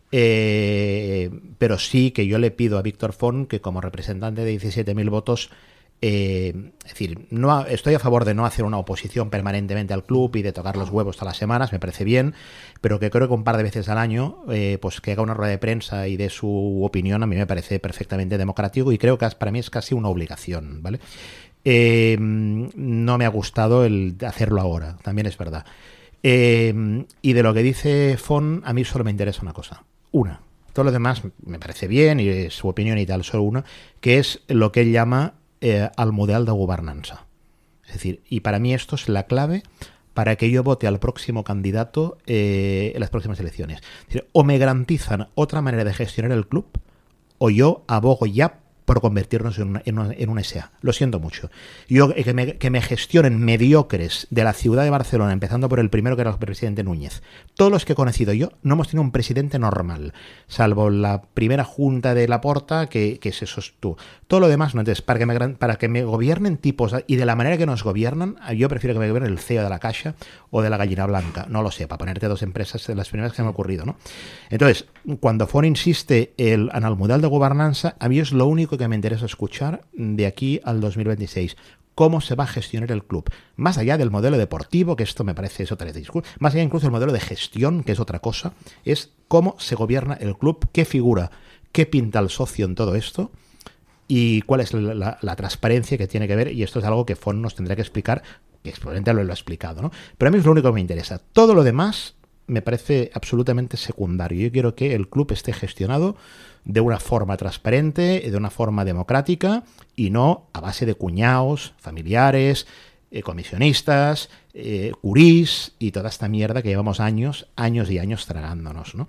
eh, pero sí que yo le pido a Víctor Font que como representante de diecisiete mil votos, eh, es decir, no ha- estoy a favor de no hacer una oposición permanentemente al club y de tocar los huevos todas las semanas, me parece bien, pero que creo que un par de veces al año, eh, pues que haga una rueda de prensa y dé su opinión, a mí me parece perfectamente democrático y creo que es- para mí es casi una obligación, ¿vale? Eh, no me ha gustado el hacerlo ahora, también es verdad. Eh, y de lo que dice Font, a mí solo me interesa una cosa, una. Todo lo demás me parece bien y es su opinión y tal, solo una, que es lo que él llama eh, al modelo de gobernanza. Es decir, y para mí esto es la clave para que yo vote al próximo candidato eh, en las próximas elecciones. Es decir, o me garantizan otra manera de gestionar el club, o yo abogo ya por convertirnos en, una, en, una, en un S A. Lo siento mucho. Yo eh, que me, que me gestionen mediocres de la ciudad de Barcelona, empezando por el primero que era el presidente Núñez. Todos los que he conocido yo no hemos tenido un presidente normal, salvo la primera junta de Laporta que, que se sostuvo. Todo lo demás no. Entonces, para que, me, para que me gobiernen tipos y de la manera que nos gobiernan, yo prefiero que me gobierne el C E O de la Caixa o de la Gallina Blanca. No lo sé, para ponerte dos empresas de las primeras que me han ocurrido, ¿no? Entonces, cuando Font insiste el, en el modelo de gobernanza, a mí es lo único que me interesa escuchar de aquí al dos mil veintiséis. Cómo se va a gestionar el club. Más allá del modelo deportivo, que esto me parece es otra discusión, más allá incluso del modelo de gestión, que es otra cosa, es cómo se gobierna el club, qué figura, qué pinta el socio en todo esto. y cuál es la, la, la transparencia que tiene que ver, y esto es algo que Font nos tendrá que explicar, que probablemente lo, lo ha explicado, ¿no? Pero a mí es lo único que me interesa. Todo lo demás me parece absolutamente secundario. Yo quiero que el club esté gestionado de una forma transparente, de una forma democrática, y no a base de cuñaos, familiares, eh, comisionistas, eh, curís y toda esta mierda que llevamos años, años y años tragándonos, ¿no?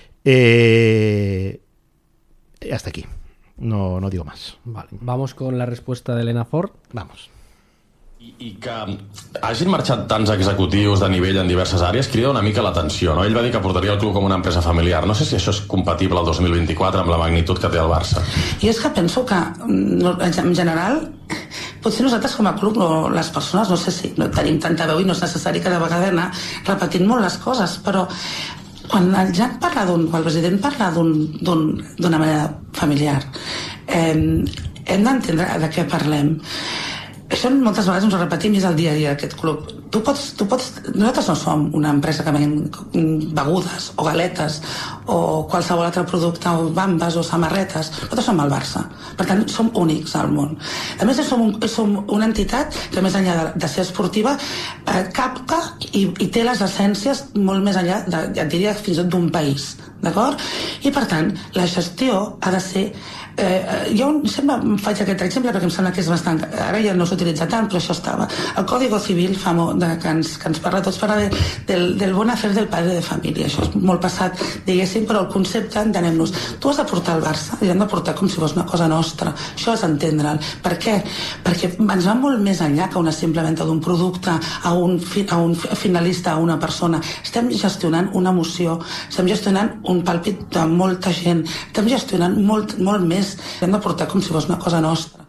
Eh, hasta aquí. No, no digo más. Vale, vamos con la respuesta de Elena Ford. Vamos. I, i que hagin marxat tants executius de nivell en diverses àrees crida una mica l'atenció, no? Ell va dir que portaria el club com una empresa familiar. No sé si això és compatible al dos mil vint-i-quatre amb la magnitud que té el Barça. I és que penso que, en general, potser nosaltres com a club, no, les persones, no sé si no tenim tanta veu i no és necessari cada vegada anar repetint molt les coses, però quan el Jan parla d'un, quan el president parla d'una manera familiar, eh, hem d'entendre de què parlem. Això moltes vegades ens ho repetim i és el dia a dia d'aquest club. Tu pots, tu pots, nosaltres no som una empresa que venem begudes o galetes o qualsevol altre producte o bambes o samarretes. Nosaltres som el Barça. Per tant, som únics al món. A més, som, un, som una entitat que més enllà de, de ser esportiva eh, capta i, i té les essències molt més enllà, de, ja et diria, fins i tot d'un país. D'acord? I per tant, la gestió ha de ser Eh, jo sempre em faig aquest exemple perquè em sembla que és bastant, ara ja no s'utilitza tant, però això estava el Código Civil fa molt, de, que, ens, que ens parla tots parla de, del, del bon afer del padre de família. Això és molt passat, diguéssim, però el concepte, entenem-nos, tu has de portar el Barça i l'hem de portar com si fos una cosa nostra. Això és entendre'l. Per què? Perquè ens va molt més enllà que una simple venda d'un producte a un, fi, a un finalista, a una persona. Estem gestionant una emoció, estem gestionant un pàlpit de molta gent, estem gestionant molt, molt més. Hem de portar com si fos una cosa nostra.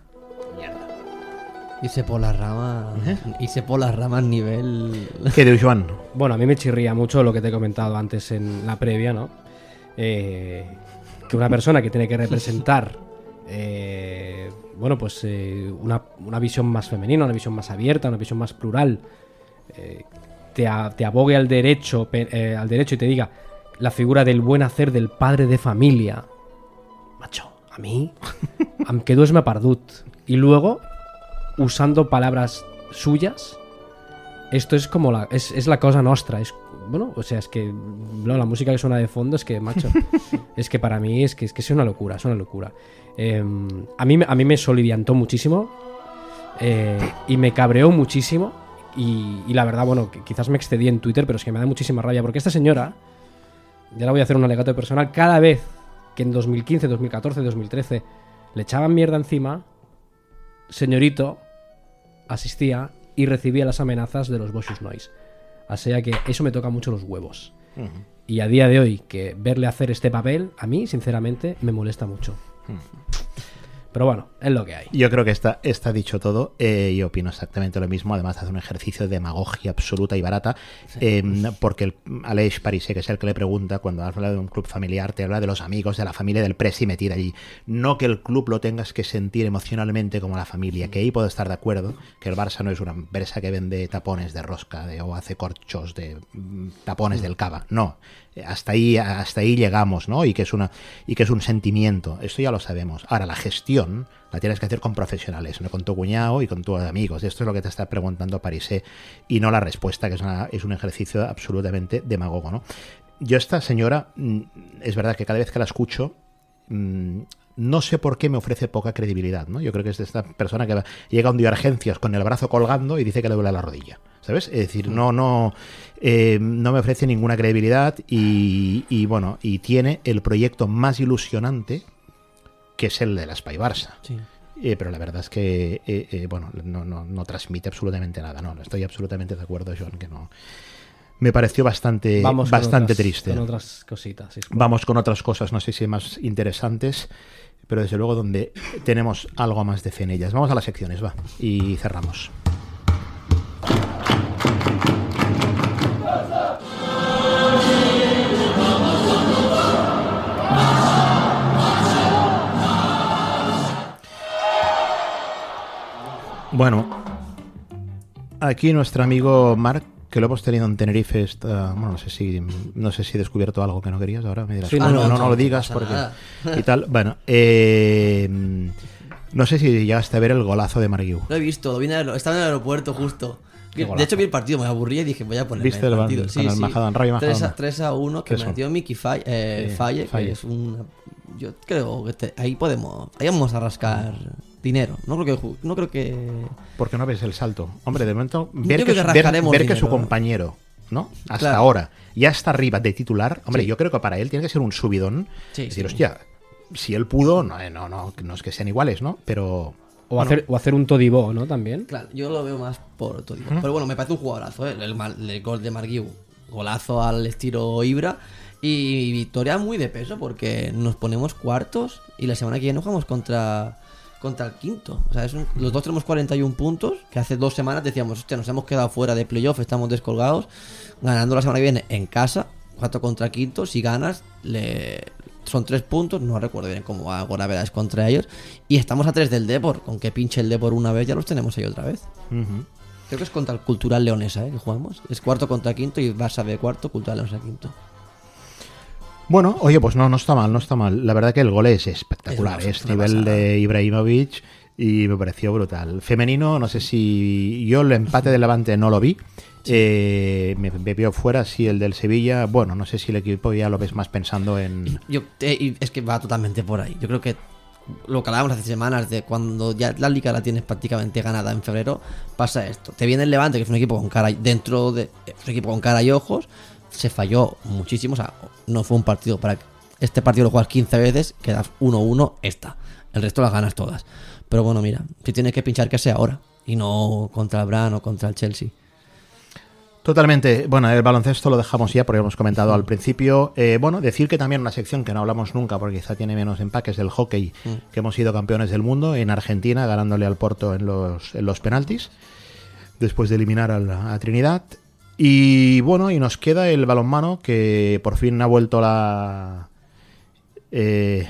Irse por la rama, ¿eh? Irse por la rama a nivel... ¿Qué dices, Joan? Bueno, a mí me chirría mucho lo que te he comentado antes en la previa, ¿no? Eh, que una persona que tiene que representar eh, bueno, pues eh, una, una visión más femenina, una visión más abierta, una visión más plural, eh, te, a, te abogue al derecho, eh, al derecho y te diga la figura del buen hacer del padre de familia. Macho, a mí em quedo esme perdut. Y luego, usando palabras suyas, esto es como la es, es la cosa nostra. Es, bueno, o sea, es que no, la música que suena de fondo es que, macho, es que para mí es que es, que es una locura, es una locura. Eh, a, mí, a mí me soliviantó muchísimo eh, y me cabreó muchísimo y, y la verdad, bueno, quizás me excedí en Twitter, pero es que me da muchísima rabia porque esta señora, ya la voy a hacer un alegato personal, cada vez que en dos mil quince, dos mil catorce, dos mil trece le echaban mierda encima, señorito asistía y recibía las amenazas de los Boschus Noise. O sea que eso me toca mucho los huevos. Uh-huh. Y a día de hoy, que verle hacer este papel, a mí, sinceramente, me molesta mucho. Uh-huh. Pero bueno, es lo que hay. Yo creo que está, está dicho todo. Eh, yo opino exactamente lo mismo. Además, hace un ejercicio de demagogia absoluta y barata. Sí. Eh, porque el Aleix Parisé, que es el que le pregunta, cuando habla de un club familiar, te habla de los amigos, de la familia del presi metida allí. No que el club lo tengas que sentir emocionalmente como la familia. Que ahí puedo estar de acuerdo. Que el Barça no es una empresa que vende tapones de rosca de, o hace corchos de mm, tapones del cava. No. Hasta ahí, hasta ahí llegamos, ¿no? Y que es una, y que es un sentimiento. Esto ya lo sabemos. Ahora, la gestión la tienes que hacer con profesionales, no con tu cuñado y con tus amigos. Esto es lo que te está preguntando Parisé y no la respuesta, que es, una, es un ejercicio absolutamente demagogo, ¿no? Yo esta señora, es verdad que cada vez que la escucho, no sé por qué me ofrece poca credibilidad, ¿no? Yo creo que es de esta persona que llega un día a urgencias con el brazo colgando y dice que le duele la rodilla, ¿sabes? Es decir, no, no, eh, no me ofrece ninguna credibilidad y, y bueno, y tiene el proyecto más ilusionante, que es el de la Espai Barça. Sí. Eh, pero la verdad es que eh, eh, bueno, no, no, no transmite absolutamente nada. No, estoy absolutamente de acuerdo, Joan, que no. Me pareció bastante, Vamos bastante otras, triste. Con otras cositas. Sí, Vamos con otras cosas, no sé si más interesantes, pero desde luego donde tenemos algo más de fe en ellas. Vamos a las secciones, va, y cerramos. Bueno, aquí nuestro amigo Marc, que lo hemos tenido en Tenerife, está, bueno, no sé si no sé si he descubierto algo que no querías, ahora me dirás, sí, no, no, no, no, no, no lo digas no porque nada. y tal. Bueno, eh, No sé si llegaste a ver el golazo de Marguiu. Lo he visto, lo vine a, estaba en el aeropuerto justo. Qué De hecho vi el partido, me aburrí y dije voy a poner ¿Viste el el partido. con Sí, el sí. Majadahonda, Rayo Majadahonda? tres a uno que Eso. metió Miki Falle, eh, Sí, Falle, Falle. que es un... Yo creo que te- ahí podemos... Ahí vamos a rascar dinero. No creo que... ju- No creo que... Porque no ves el salto. Hombre, de momento, Yo ver, creo que, que su- ver- rascaremos ver que dinero, su ¿no? compañero, ¿no? Hasta Claro. ahora, ya está arriba de titular. Hombre, Sí. yo creo que para él tiene que ser un subidón. Sí, Es decir, sí. hostia, si él pudo, no, eh, no, no, no es que sean iguales, ¿no? Pero... O, bueno, hacer, o hacer un Todibó, ¿no? También. Claro, yo lo veo más por todo. Ujú. Pero bueno, me parece un jugadorazo, ¿eh? El, mal- el gol de Marguiu. Golazo al estilo Ibra. Y victoria muy de peso porque nos ponemos cuartos y la semana que viene jugamos contra, contra el quinto. O sea, es un- los dos tenemos cuarenta y uno puntos, que hace dos semanas decíamos, hostia, nos hemos quedado fuera de playoff, estamos descolgados. Ganando la semana que viene en casa, cuatro contra quinto, si ganas, le... son tres puntos, no recuerdo bien cómo va ahora verás contra ellos. Y estamos a tres del Depor, con que pinche el Depor una vez ya los tenemos ahí otra vez. ujú. Creo que es contra el Cultural Leonesa, ¿eh? Que jugamos. Es cuarto contra quinto y Barça B cuarto, Cultural Leonesa quinto. Bueno, oye, pues no, no está mal, no está mal. La verdad que el gol es espectacular, Es una- es, es una nivel pasada. de Ibrahimovic y me pareció brutal. Femenino, no sé si yo el empate del Levante no lo vi. Eh, me, me vio fuera, sí, el del Sevilla. Bueno, no sé si el equipo ya lo ves más pensando en... Yo, eh, y es que va totalmente por ahí. Yo creo que lo que hablábamos hace semanas de cuando ya la liga la tienes prácticamente ganada en febrero, pasa esto. Te viene el Levante, que es un equipo con cara dentro de es un equipo con cara y ojos, se falló muchísimo, o sea, no fue un partido para este partido lo juegas quince veces, quedas uno uno, esta. El resto las ganas todas. Pero bueno, mira, si tienes que pinchar que sea ahora y no contra el Bran o contra el Chelsea. Totalmente. Bueno, el baloncesto lo dejamos ya porque hemos comentado al principio. Eh, bueno, decir que también una sección que no hablamos nunca porque quizá tiene menos empaques del hockey, Mm. que hemos sido campeones del mundo en Argentina, ganándole al Porto en los, en los penaltis, después de eliminar al- a Trinidad. Y bueno, y nos queda el balonmano, que por fin ha vuelto la... eh,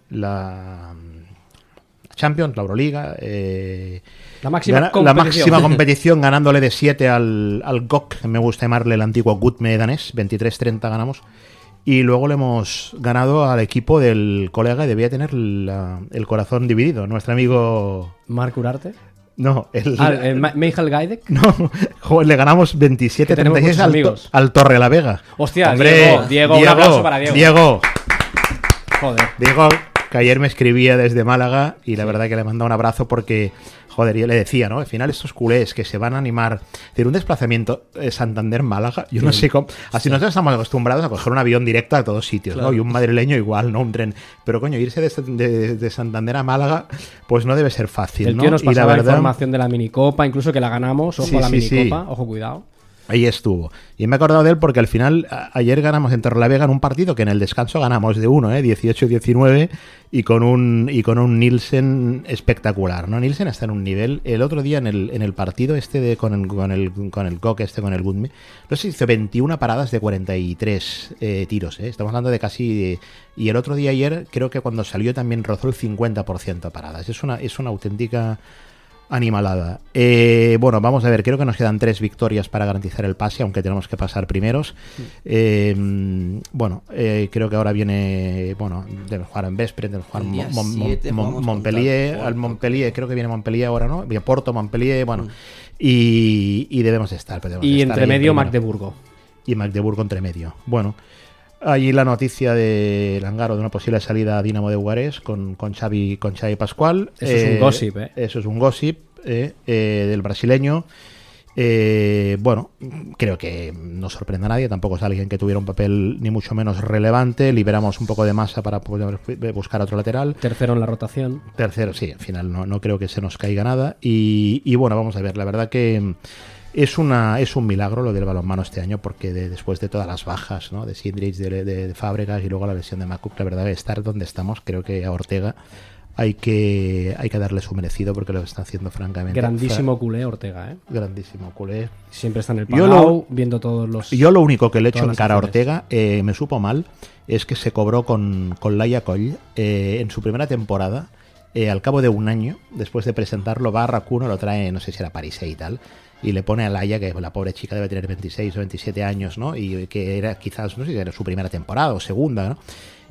la Champions, la Euroliga, eh, La máxima gana- la competición. máxima competición, ganándole de siete al, al G O K, que me gusta llamarle el antiguo Gutme danés, veintitrés treinta ganamos. Y luego le hemos ganado al equipo del colega y debía tener la- el corazón dividido, nuestro amigo... Marc Urarte. No, el... Ah, el Ma- Michael Gaidek. No, joder, le ganamos veintisiete Que tenemos treinta y seis muchos al, amigos. to- al Torre la Vega. Hostia, Hombre, Diego, Diego, un aplauso para Diego. Diego, Joder. Diego, que ayer me escribía desde Málaga y la verdad que le manda un abrazo porque, joder, yo le decía, ¿no? Al final estos culés que se van a animar, decir, un desplazamiento eh, Santander-Málaga, yo no Sí. sé cómo... Así nosotros estamos acostumbrados a coger un avión directo a todos sitios, Claro. ¿no? Y un madrileño igual, ¿no? Un tren. Pero coño, irse de, de- de Santander a Málaga, pues no debe ser fácil, El ¿no? tío nos Y la pasaba verdad... información de la minicopa, incluso que la ganamos. Ojo Sí, a la sí, sí. minicopa, ojo, cuidado. Ahí estuvo. Y me he acordado de él porque al final, a- ayer ganamos en Torrelavega en un partido que en el descanso ganamos de uno, ¿eh? dieciocho diecinueve, y con un y con un Nielsen espectacular, ¿no? Nielsen está en un nivel. El otro día en el, en el partido este de con el con el con el Coque este con el Gutme, no sé si hizo veintiuna paradas de cuarenta y tres eh, tiros, ¿eh? Estamos hablando de casi... y el otro día ayer creo que cuando salió también rozó el cincuenta por ciento paradas. Es una, es una auténtica... animalada. Eh, bueno, vamos a ver, creo que nos quedan tres victorias para garantizar el pase, aunque tenemos que pasar primeros. Eh, bueno, eh, creo que ahora viene, bueno, deben jugar en Vespre, deben jugar El día Mon- Mon- siete Mon- jugamos Montpellier, contra el al Porto. Montpellier, creo que viene Montpellier ahora, ¿no? Viene Porto, Montpellier, bueno, Mm. y, y debemos estar. pero debemos Y estar entre ahí en medio, primero. Magdeburgo. Y Magdeburgo entre medio. Bueno, allí la noticia de Langaro de una posible salida a Dinamo de Bucarest con, con Xavi con Xavi Pascual. Eso es un gossip, ¿eh? Eso es un gossip eh, eh, del brasileño. Eh, bueno, creo que no sorprende a nadie, tampoco es alguien que tuviera un papel ni mucho menos relevante. Liberamos un poco de masa para poder buscar otro lateral. Tercero en la rotación. Tercero, sí, al final no, no creo que se nos caiga nada. Y, y bueno, vamos a ver, la verdad que es una es un milagro lo del balonmano este año, porque de- después de todas las bajas, ¿no? De Sindrich, de, de, de Fábregas y luego la lesión de Macuc, la verdad que estar donde estamos, creo que a Ortega hay que hay que darle su merecido porque lo está haciendo francamente. Grandísimo culé Ortega, ¿eh? Grandísimo culé. Siempre está en el Yo Palau, lo- viendo todos los... Yo lo único que le echo todas en las cara a acciones. Ortega, eh, me supo mal, es que se cobró con, con Laia Coll eh, en su primera temporada. Eh, al cabo de un año, después de presentarlo, va a Racuno, lo trae, no sé si era París y tal, y le pone a Laia, que la pobre chica debe tener veintiséis o veintisiete años, ¿no? Y que era quizás, no sé si era su primera temporada o segunda, ¿no?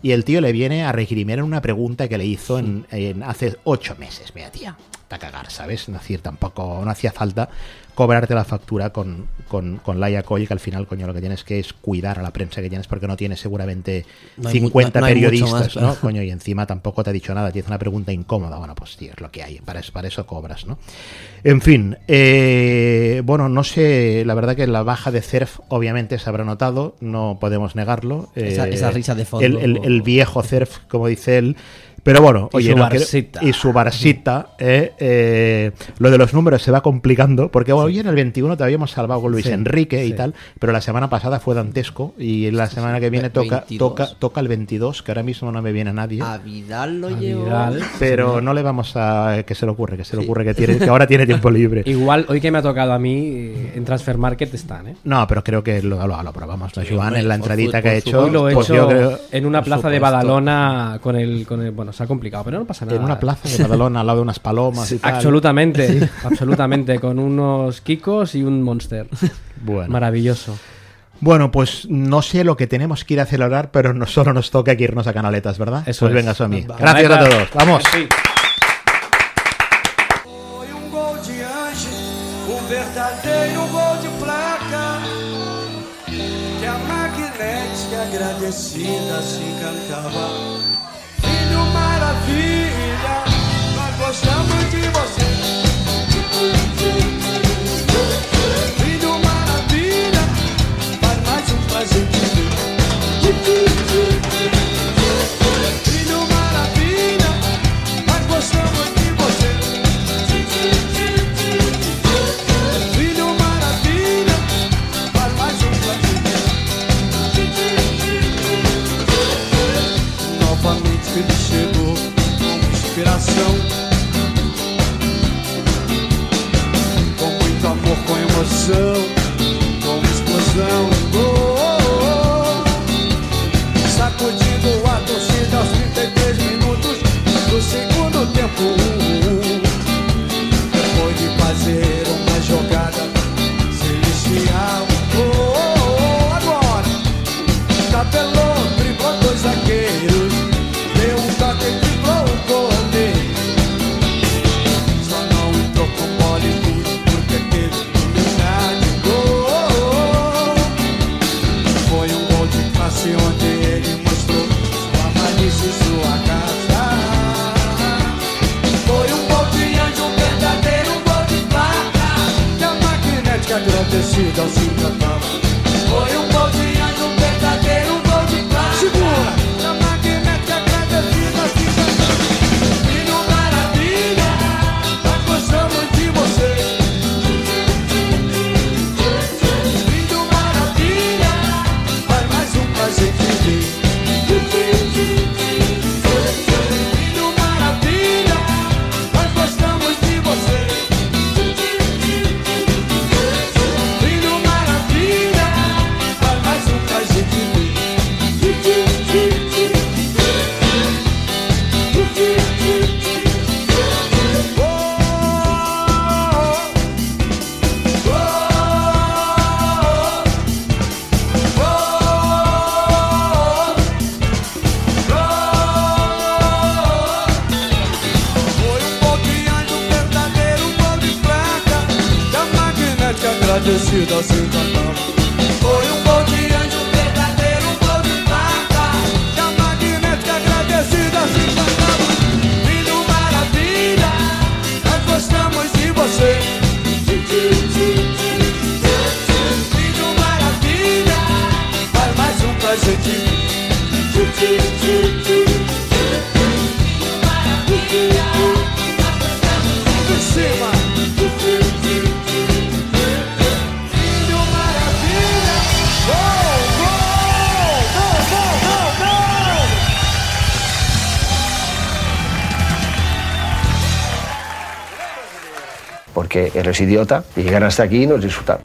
y el tío le viene a recriminar una pregunta que le hizo en, en hace ocho meses. Mira, tía, a cagar, ¿sabes? Es decir, tampoco, no hacía falta cobrarte la factura con, con, con Laia Coll, que al final, coño, lo que tienes que es cuidar a la prensa que tienes, porque no tienes seguramente no cincuenta mu- no, no periodistas, más, claro. ¿no? Coño, y encima tampoco te ha dicho nada, tienes una pregunta incómoda. Bueno, pues tío, es lo que hay, para eso, para eso cobras, ¿no? En fin, eh, bueno, no sé, la verdad que la baja de Cerf obviamente se habrá notado, no podemos negarlo. Esa, eh, esa risa de fondo. El, el, el viejo Cerf, como dice él. Pero bueno, Y oye, su no quiero- Barsita. y su Barsita, eh, eh, lo de los números se va complicando, porque bueno, hoy en el veintiuno te habíamos salvado con Luis Sí, Enrique y sí. tal, pero la semana pasada fue dantesco y la semana que viene toca, veintidós. toca, toca el veintidós, que ahora mismo no me viene a nadie. A Vidal lo A llevó. Vidal. Pero no le vamos a que se le ocurre, que se le ocurre que, tiene, que ahora tiene tiempo libre. Igual, hoy que me ha tocado a mí, eh, en Transfer Market están, ¿eh? No, pero creo que lo, lo, lo probamos, ¿no, Sí, Joan? hombre, En la por entradita su- que ha por su- hecho. Hoy lo he pues hecho yo creo- en una por plaza de supuesto. Badalona con el, con el... Bueno, se ha complicado, pero no pasa nada. en una plaza de Badalona al lado de unas palomas y tal. Absolutamente, absolutamente, con unos Kikos y un Monster. Bueno. Maravilloso. Bueno, pues no sé lo que tenemos que ir a celebrar, pero no solo nos toca que irnos a canaletas, ¿verdad? Eso pues es. venga, Somi. Va. Gracias a Canaletas. todos. Vamos. Sí. Foi um gol de anjo, um verdadeiro gol de placa, que a magnética agradecida se encantava. Filho maravilha, nós gostamos de você. Filho maravilha, faz mais um prazer de mim. Filho maravilha, nós gostamos de você. Filho maravilha, faz mais um prazer. Novamente ele chegou com inspiração, com muito amor, com emoção, com explosão e gol, sacudindo a torcida aos trinta e três minutos do segundo tempo. Depois de fazer uma jogada celestial, oh, agora tabelou, driblou dois zagueiros, deu um toque e driblou o goleiro. Só não entrou com bola e tudo porque teve lugar de gol. Foi um gol de classe onde ele mostrou sua malícia e sua garra. Foi um gol de anjo, um verdadeiro gol de placa, que a magnética agradecida ao se encantava. Foi um gol de anjo, um verdadeiro gol de placa. Segura! Que a magnética agradecida ao se encantava. Filho maravilha, nós gostamos de você. Filho maravilha, faz mais um prazer de ver. Filho maravilha, nós gostamos de você. Filho maravilha, faz mais um prazer de ver. Foi um gol de anjo, um verdadeiro gol de placa, que a magnética agradecida se encantava. Foi um gol de anjo, um verdadeiro gol de placa, que a magnética agradecida se encantava. Filho maravilha, nós gostamos de você. Filho maravilha, faz mais um prazer de mim. Em cima. Filho maravilha, gol, gol, gol, gol, gol, gol. Porque eres idiota y llegan hasta aquí y no disfrutar.